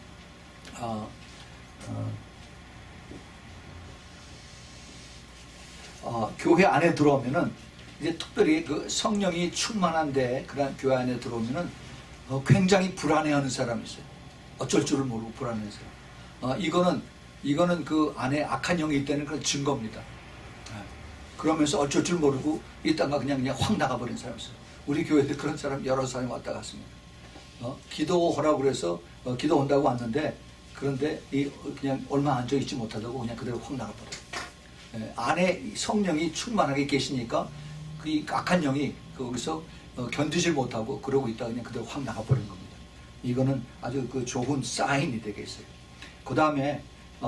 교회 안에 들어오면은 이제 특별히 그 성령이 충만한데 그런 교회 안에 들어오면은 굉장히 불안해하는 사람이 있어요. 어쩔 줄을 모르고 불안해하는 사람. 이거는 그 안에 악한 영이 있다는 그런 증거입니다. 그러면서 어쩔 줄 모르고 있다가 그냥 확 나가버린 사람이 있어요. 우리 교회도 그런 사람 여러 사람이 왔다 갔습니다. 기도하라고 그래서 기도한다고 왔는데 그런데 그냥 얼마 앉아 있지 못하다고 그냥 그대로 확 나가버려요. 안에 성령이 충만하게 계시니까 그 악한 영이 거기서 견디질 못하고 그러고 있다 그냥 그대로 확 나가버리는 겁니다. 이거는 아주 그 좋은 사인이 되겠어요. 그 다음에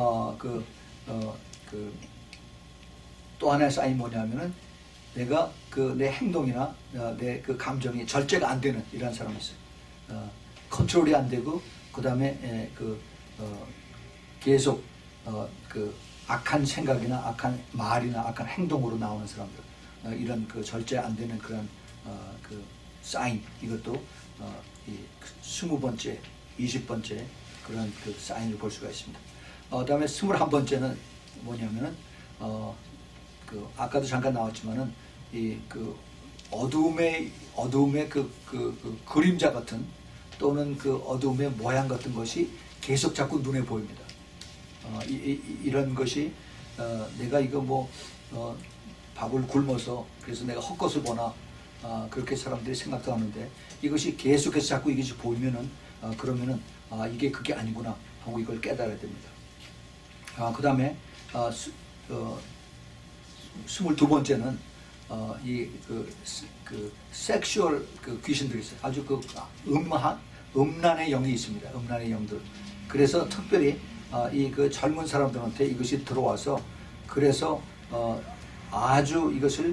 또 하나의 사인이 뭐냐면은 내가 내 행동이나 내 그 감정이 절제가 안 되는 이런 사람이 있어요. 컨트롤이 안 되고 그 다음에 계속 그 악한 생각이나 악한 말이나 악한 행동으로 나오는 사람들, 이런 그 절제 안 되는 그런 그 사인, 이것도 이 20번째, 20번째 그런 그 사인을 볼 수가 있습니다. 그다음에 21번째는 뭐냐면은 아까도 잠깐 나왔지만은 이 그 어두움의 그 그림자 같은 또는 그 어두움의 모양 같은 것이 계속 자꾸 눈에 보입니다. 이런 것이 내가 이거 뭐 밥을 굶어서 그래서 내가 헛것을 보나 그렇게 사람들이 생각도 하는데 이것이 계속해서 자꾸 이것이 보이면은 그러면은 이게 그게 아니구나 하고 이걸 깨달아야 됩니다. 그 다음에 22번째는 그 섹슈얼 그 귀신들이 있어요. 아주 그 음란의 영이 있습니다. 음란의 영들. 그래서 특별히 이 그 젊은 사람들한테 이것이 들어와서 그래서 아주 이것을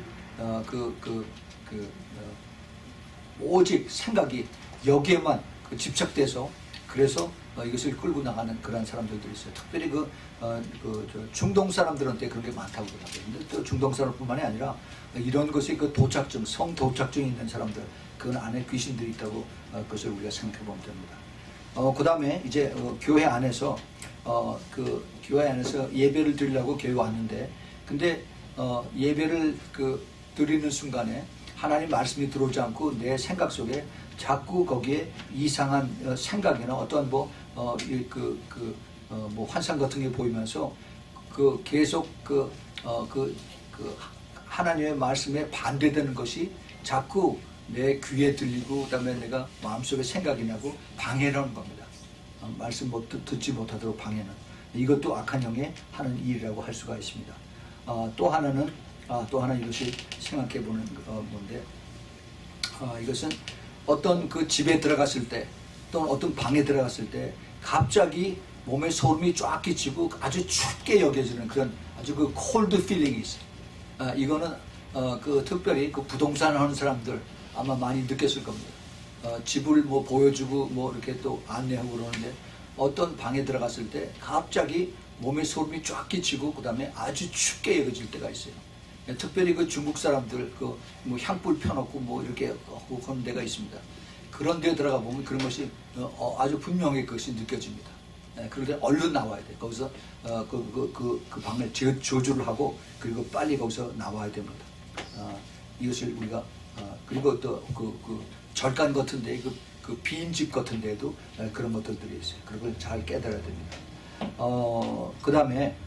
오직 생각이 여기에만 집착돼서 그래서 이것을 끌고 나가는 그런 사람들도 있어요. 특별히 중동 사람들한테 그런 게 많다고 그러는데 또 중동 사람뿐만이 아니라 이런 것이 그 도착증, 성 도착증이 있는 사람들, 그 안에 귀신들이 있다고 그것을 우리가 생각해 보면 됩니다. 그 다음에 이제 교회 안에서 교회 안에서 예배를 드리려고 교회 왔는데 근데 예배를 드리는 순간에 하나님 말씀이 들어오지 않고 내 생각 속에 자꾸 거기에 이상한 생각이나 어떤 뭐 환상 같은 게 보이면서 계속 하나님의 말씀에 반대되는 것이 자꾸 내 귀에 들리고 그다음에 내가 마음속에 생각이 나고 방해를 하는 겁니다. 말씀 듣지 못하도록 방해는. 이것도 악한 영의 하는 일이라고 할 수가 있습니다. 또 하나 이것이 생각해 보는 건데 이것은 어떤 그 집에 들어갔을 때 또는 어떤 방에 들어갔을 때 갑자기 몸에 소름이 쫙 끼치고 아주 춥게 여겨지는 그런 아주 그 콜드 필링이 있어요. 이거는 특별히 그 부동산 하는 사람들 아마 많이 느꼈을 겁니다. 집을 뭐 보여주고 뭐 이렇게 또 안내하고 그러는데 어떤 방에 들어갔을 때 갑자기 몸에 소름이 쫙 끼치고 그 다음에 아주 춥게 여겨질 때가 있어요. 특별히 그 중국 사람들 뭐 향불 펴놓고 뭐 이렇게 하고 그런 데가 있습니다. 그런 데 들어가 보면 그런 것이 아주 분명히 그것이 느껴집니다. 그럴 때 얼른 나와야 돼. 거기서 그 방을 저주를 하고 그리고 빨리 거기서 나와야 됩니다. 이것을 우리가 그리고 또 절간 같은데 그 빈집 같은 데도 그런 것들이 있어요. 그걸 잘 깨달아야 됩니다. 그 다음에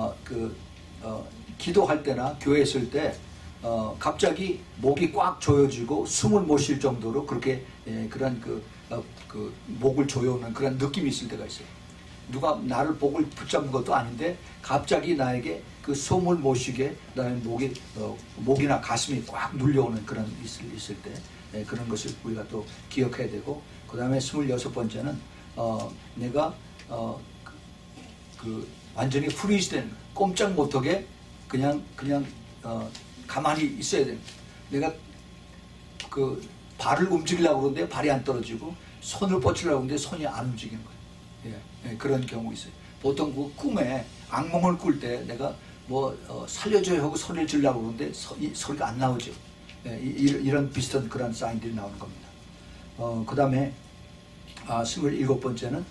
기도할 때나 교회에 있을 때 갑자기 목이 꽉 조여지고 숨을 못 쉴 정도로 그렇게 그런 목을 조여오는 그런 느낌이 있을 때가 있어요. 누가 나를 목을 붙잡는 것도 아닌데 갑자기 나에게 그 숨을 못 쉬게 그다음에 목이나 가슴이 꽉 눌려오는 그런 있을 때 그런 것을 우리가 또 기억해야 되고 그 다음에 26번째는 내가 완전히 프리즈된 꼼짝 못하게 그냥 가만히 있어야 됩니다. 내가 발을 움직이려고 그러는데 발이 안 떨어지고 손을 뻗치려고 하는데 손이 안 움직이는 거예요. 그런 경우 있어요. 보통 그 꿈에 악몽을 꿀 때 내가 살려줘요 하고 소리를 지르려고 그러는데 소리가 안 나오죠. 이런 비슷한 그런 사인들이 나오는 겁니다. 그 다음에 27번째는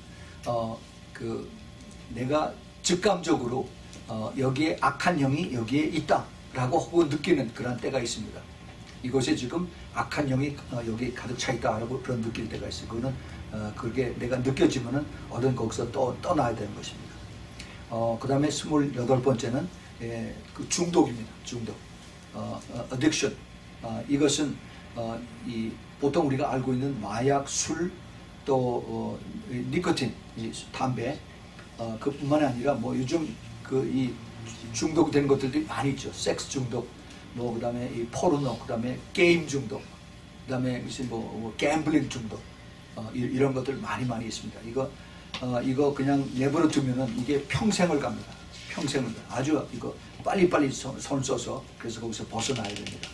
내가 직감적으로 여기에 악한 영이 여기에 있다라고 하고 느끼는 그런 때가 있습니다. 이곳에 지금 악한 영이 여기 가득 차 있다라고 그런 느낄 때가 있어요. 그거는 그게 내가 느껴지면은 어떤 거기서 떠나야 되는 것입니다. 그 다음에 28번째는 그 중독입니다. 중독. addiction. 이것은 보통 우리가 알고 있는 마약, 술, 또 니코틴, 담배, 그뿐만이 아니라 뭐 요즘 이 중독된 것들이 많이 있죠. 섹스 중독, 뭐 그다음에 이 포르노, 그다음에 게임 중독, 그다음에 무슨 뭐 갬블링 중독, 이런 것들 많이 있습니다. 이거 그냥 내버려 두면은 이게 평생을 갑니다. 평생을 아주 이거 빨리 손 써서 그래서 거기서 벗어나야 됩니다.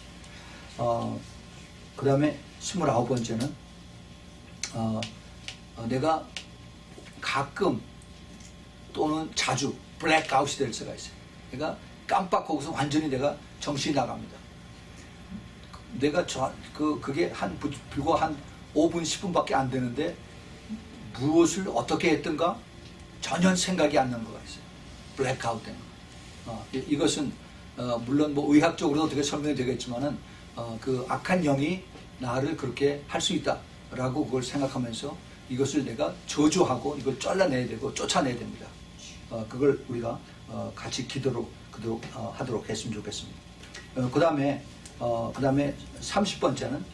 그다음에 29번째는 내가 가끔 또는 자주 블랙아웃이 될 수가 있어요. 내가 깜빡 거기서 완전히 내가 정신이 나갑니다. 내가 그게 불과 한 5분 10분밖에 안 되는데 무엇을 어떻게 했던가 전혀 생각이 안 나는 거가 있어요. 블랙아웃 된 거. 이것은 물론 뭐 의학적으로도 어떻게 설명이 되겠지만은 그 악한 영이 나를 그렇게 할 수 있다라고 그걸 생각하면서 이것을 내가 저주하고 이걸 잘라내야 되고 쫓아내야 됩니다. 그걸 우리가 같이 기도로 하도록 했으면 좋겠습니다. 그 다음에 30번째는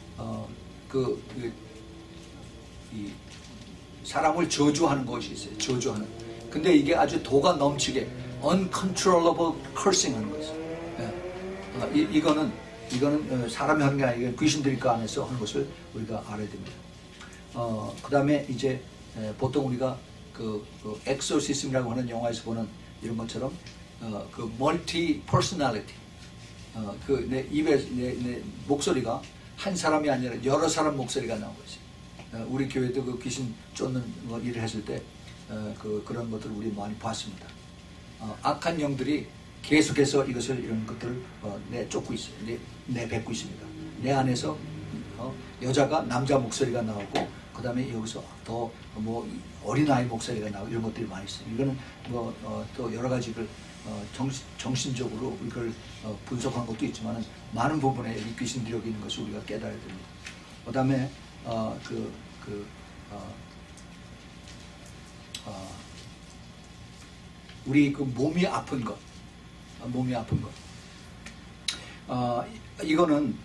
이 사람을 저주하는 것이 있어요. 저주하는. 근데 이게 아주 도가 넘치게 uncontrollable cursing 하는 거죠. 이거는 사람이 하는 게 아니고 귀신들이 그 안에서 하는 것을 우리가 알아야 됩니다. 그 다음에 이제 보통 우리가 그 엑소시즘이라고 하는 영화에서 보는 이런 것처럼 그 멀티 퍼스널리티, 그 내 입에 내 목소리가 한 사람이 아니라 여러 사람 목소리가 나오고 있어요. 우리 교회도 그 귀신 쫓는 일을 했을 때 그런 것들을 우리 많이 봤습니다. 악한 영들이 계속해서 이런 것들을 내쫓고 있어요. 내뱉고 있습니다. 내 안에서 여자가 남자 목소리가 나오고 그 다음에 여기서 더 뭐 어린아이 목소리가 나오고 이런 것들이 많이 있어요. 이거는 또 여러 가지를 정신적으로 이걸 분석한 것도 있지만 많은 부분에 이 귀신들이 여기 있는 것을 우리가 깨달아야 됩니다. 그 다음에 우리 그 몸이 아픈 것, 이거는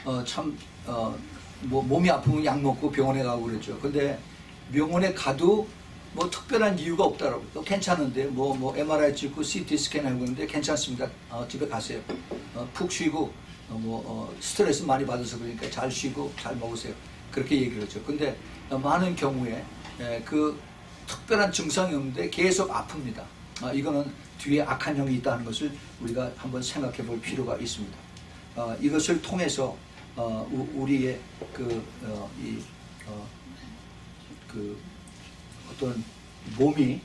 뭐 몸이 아프면 약 먹고 병원에 가고 그랬죠. 근데 병원에 가도 뭐 특별한 이유가 없다라고. 또 괜찮은데 뭐 MRI 찍고 CT 스캔 하고 있는데 괜찮습니다. 집에 가세요. 푹 쉬고 스트레스 많이 받아서 그러니까 잘 쉬고 잘 먹으세요. 그렇게 얘기를 하죠. 근데 많은 경우에 그 특별한 증상이 없는데 계속 아픕니다. 이거는 뒤에 악한 영이 있다는 것을 우리가 한번 생각해 볼 필요가 있습니다. 이것을 통해서 우리의 어떤 몸이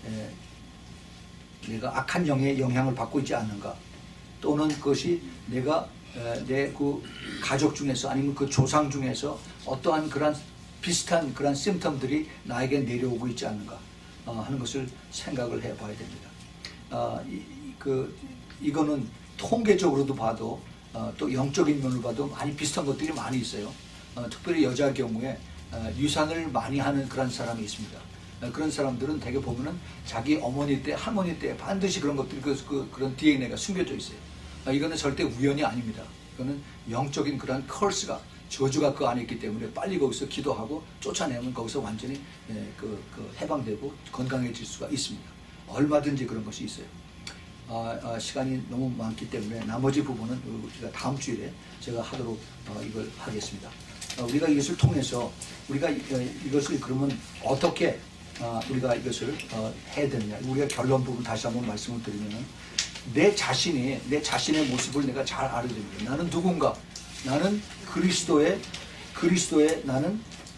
내가 악한 영의 영향을 받고 있지 않는가, 또는 그것이 내가 내 그 가족 중에서 아니면 그 조상 중에서 어떠한 그런 비슷한 그런 심텀들이 나에게 내려오고 있지 않는가 하는 것을 생각을 해봐야 됩니다. 이거는 통계적으로도 봐도 또 영적인 면을 봐도 많이 비슷한 것들이 많이 있어요. 특별히 여자 경우에 유산을 많이 하는 그런 사람이 있습니다. 그런 사람들은 대개 보면은 자기 어머니 때, 할머니 때 반드시 그런 것들이 그런 DNA가 숨겨져 있어요. 이거는 절대 우연이 아닙니다. 이거는 영적인 그런 컬스가, 저주가 그 안에 있기 때문에 빨리 거기서 기도하고 쫓아내면 거기서 완전히 해방되고 건강해질 수가 있습니다. 얼마든지 그런 것이 있어요. 시간이 너무 많기 때문에 나머지 부분은 우리가 다음 주일에 제가 하도록 이걸 하겠습니다. 우리가 이것을 통해서 우리가 이것을 그러면 어떻게 우리가 이것을 해야 되느냐, 우리가 결론 부분 다시 한번 말씀을 드리면 내 자신의 모습을 내가 잘 알아야 됩니다. 나는 누군가, 나는 그리스도의 나는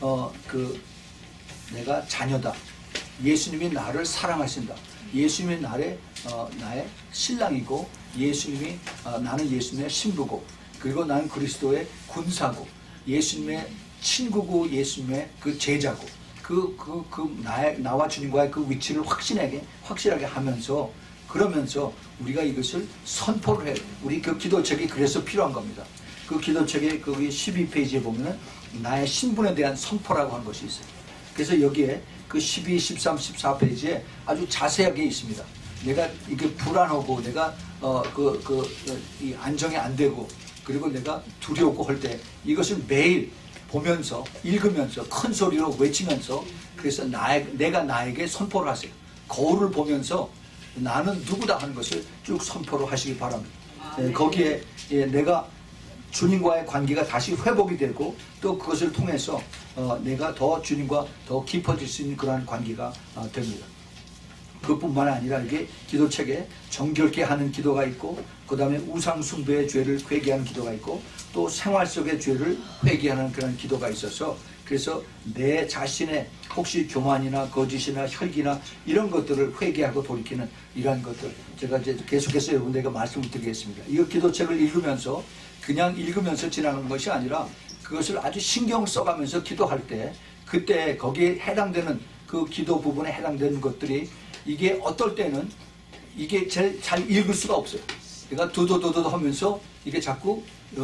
내가 자녀다. 예수님이 나를 사랑하신다. 예수님이 나의 신랑이고, 나는 예수님의 신부고, 그리고 나는 그리스도의 군사고, 예수님의 친구고, 예수님의 그 제자고, 나와 주님과의 그 위치를 확실하게 하면서, 그러면서 우리가 이것을 선포를 해요. 우리 그 기도책이 그래서 필요한 겁니다. 그 기도책의 거기 12페이지에 보면은 나의 신분에 대한 선포라고 하는 것이 있어요. 그래서 여기에 그 12, 13, 14페이지에 아주 자세하게 있습니다. 내가 이게 불안하고 내가 이 안정이 안 되고 그리고 내가 두려웠고 할 때 이것을 매일 보면서 읽으면서 큰 소리로 외치면서 그래서 내가 나에게 선포를 하세요. 거울을 보면서 나는 누구다 하는 것을 쭉 선포를 하시기 바랍니다. 거기에 내가 주님과의 관계가 다시 회복이 되고 또 그것을 통해서 내가 더 주님과 더 깊어질 수 있는 그러한 관계가 됩니다. 그뿐만 아니라 이게 기도책에 정결케 하는 기도가 있고, 그 다음에 우상 숭배의 죄를 회개하는 기도가 있고, 또 생활 속의 죄를 회개하는 그런 기도가 있어서, 그래서 내 자신의 혹시 교만이나 거짓이나 혈기나 이런 것들을 회개하고 돌이키는 이러한 것들, 제가 이제 계속해서 여러분들에게 말씀을 드리겠습니다. 이 기도책을 읽으면서 그냥 읽으면서 지나는 것이 아니라 그것을 아주 신경 써가면서 기도할 때, 그때 거기에 해당되는 그 기도 부분에 해당되는 것들이, 이게 어떨 때는 이게 제일 잘 읽을 수가 없어요. 그러니까 도도도도 하면서 이게 자꾸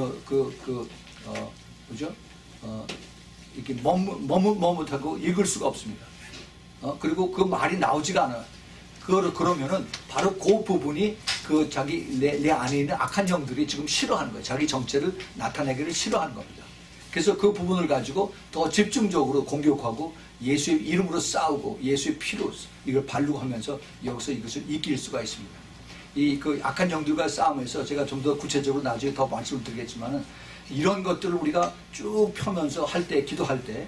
뭐죠? 이렇게 머뭇하고 읽을 수가 없습니다. 그리고 그 말이 나오지가 않아요. 그러면은 바로 그 부분이 그 자기 내 안에 있는 악한 영들이 지금 싫어하는 거예요. 자기 정체를 나타내기를 싫어하는 겁니다. 그래서 그 부분을 가지고 더 집중적으로 공격하고 예수의 이름으로 싸우고 예수의 피로 이걸 바르고 하면서 여기서 이것을 이길 수가 있습니다. 이 그 악한 영들과 싸움에서 제가 좀 더 구체적으로 나중에 더 말씀을 드리겠지만은, 이런 것들을 우리가 쭉 펴면서 할 때, 기도할 때,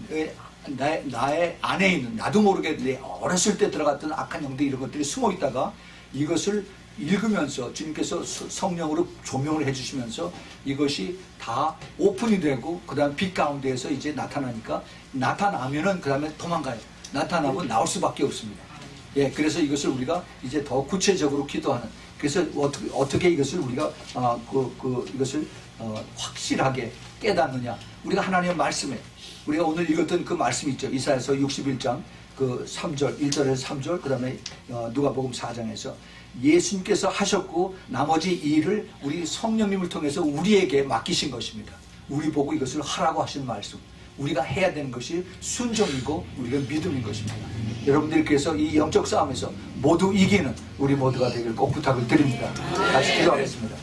나의 안에 있는, 나도 모르게 내 어렸을 때 들어갔던 악한 영들 이런 것들이 숨어 있다가 이것을 읽으면서 주님께서 성령으로 조명을 해주시면서 이것이 다 오픈이 되고, 그 다음 빛 가운데에서 이제 나타나니까, 나타나면은 그 다음에 도망가요. 나타나면 나올 수밖에 없습니다. 예, 그래서 이것을 우리가 이제 더 구체적으로 기도하는, 그래서 어떻게 이것을 우리가 이것을 확실하게 깨닫느냐. 우리가 하나님의 말씀에, 우리가 오늘 읽었던 그 말씀이 있죠. 이사야서 61장 그 3절, 1절에서 3절, 그 다음에 누가복음 4장에서 예수님께서 하셨고 나머지 일을 우리 성령님을 통해서 우리에게 맡기신 것입니다. 우리 보고 이것을 하라고 하신 말씀. 우리가 해야 되는 것이 순종이고 우리가 믿음인 것입니다. 여러분들이 그래서 이 영적 싸움에서 모두 이기는 우리 모두가 되길 꼭 부탁을 드립니다. 다시 기도하겠습니다.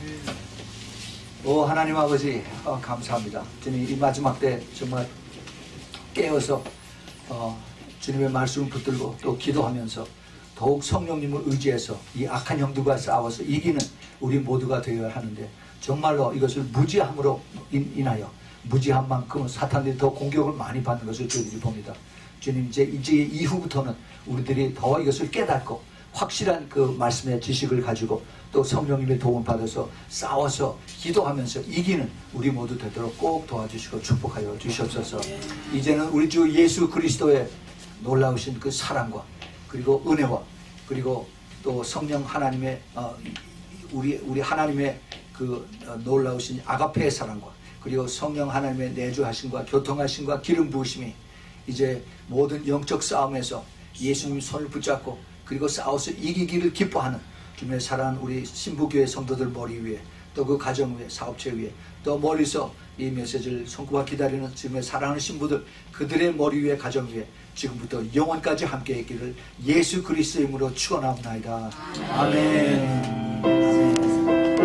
오 하나님 아버지, 감사합니다. 주님, 이 마지막 때 정말 깨어서 주님의 말씀을 붙들고 또 기도하면서 더욱 성령님을 의지해서 이 악한 영들과 싸워서 이기는 우리 모두가 되어야 하는데, 정말로 이것을 무지함으로 인하여 무지한 만큼 사탄들이 더 공격을 많이 받는 것을 저희들이 봅니다. 주님, 이제 이후부터는 우리들이 더 이것을 깨닫고 확실한 그 말씀의 지식을 가지고 또 성령님의 도움을 받아서 싸워서 기도하면서 이기는 우리 모두 되도록 꼭 도와주시고 축복하여 주시옵소서. 이제는 우리 주 예수 그리스도의 놀라우신 그 사랑과 그리고 은혜와 그리고 또 성령 하나님의 우리 하나님의 그 놀라우신 아가페의 사랑과 그리고 성령 하나님의 내주하심과 교통하심과 기름 부으심이 이제 모든 영적 싸움에서 예수님이 손을 붙잡고 그리고 싸워서 이기기를 기뻐하는 주님의 사랑하는 우리 신부교회 성도들 머리 위에, 또 그 가정 위에, 사업체 위에, 또 멀리서 이 메시지를 손꼽아 기다리는 주님의 사랑하는 신부들, 그들의 머리 위에, 가정 위에 지금부터 영원까지 함께 있기를 예수 그리스도의 이름으로 축원하옵나이다. 아멘.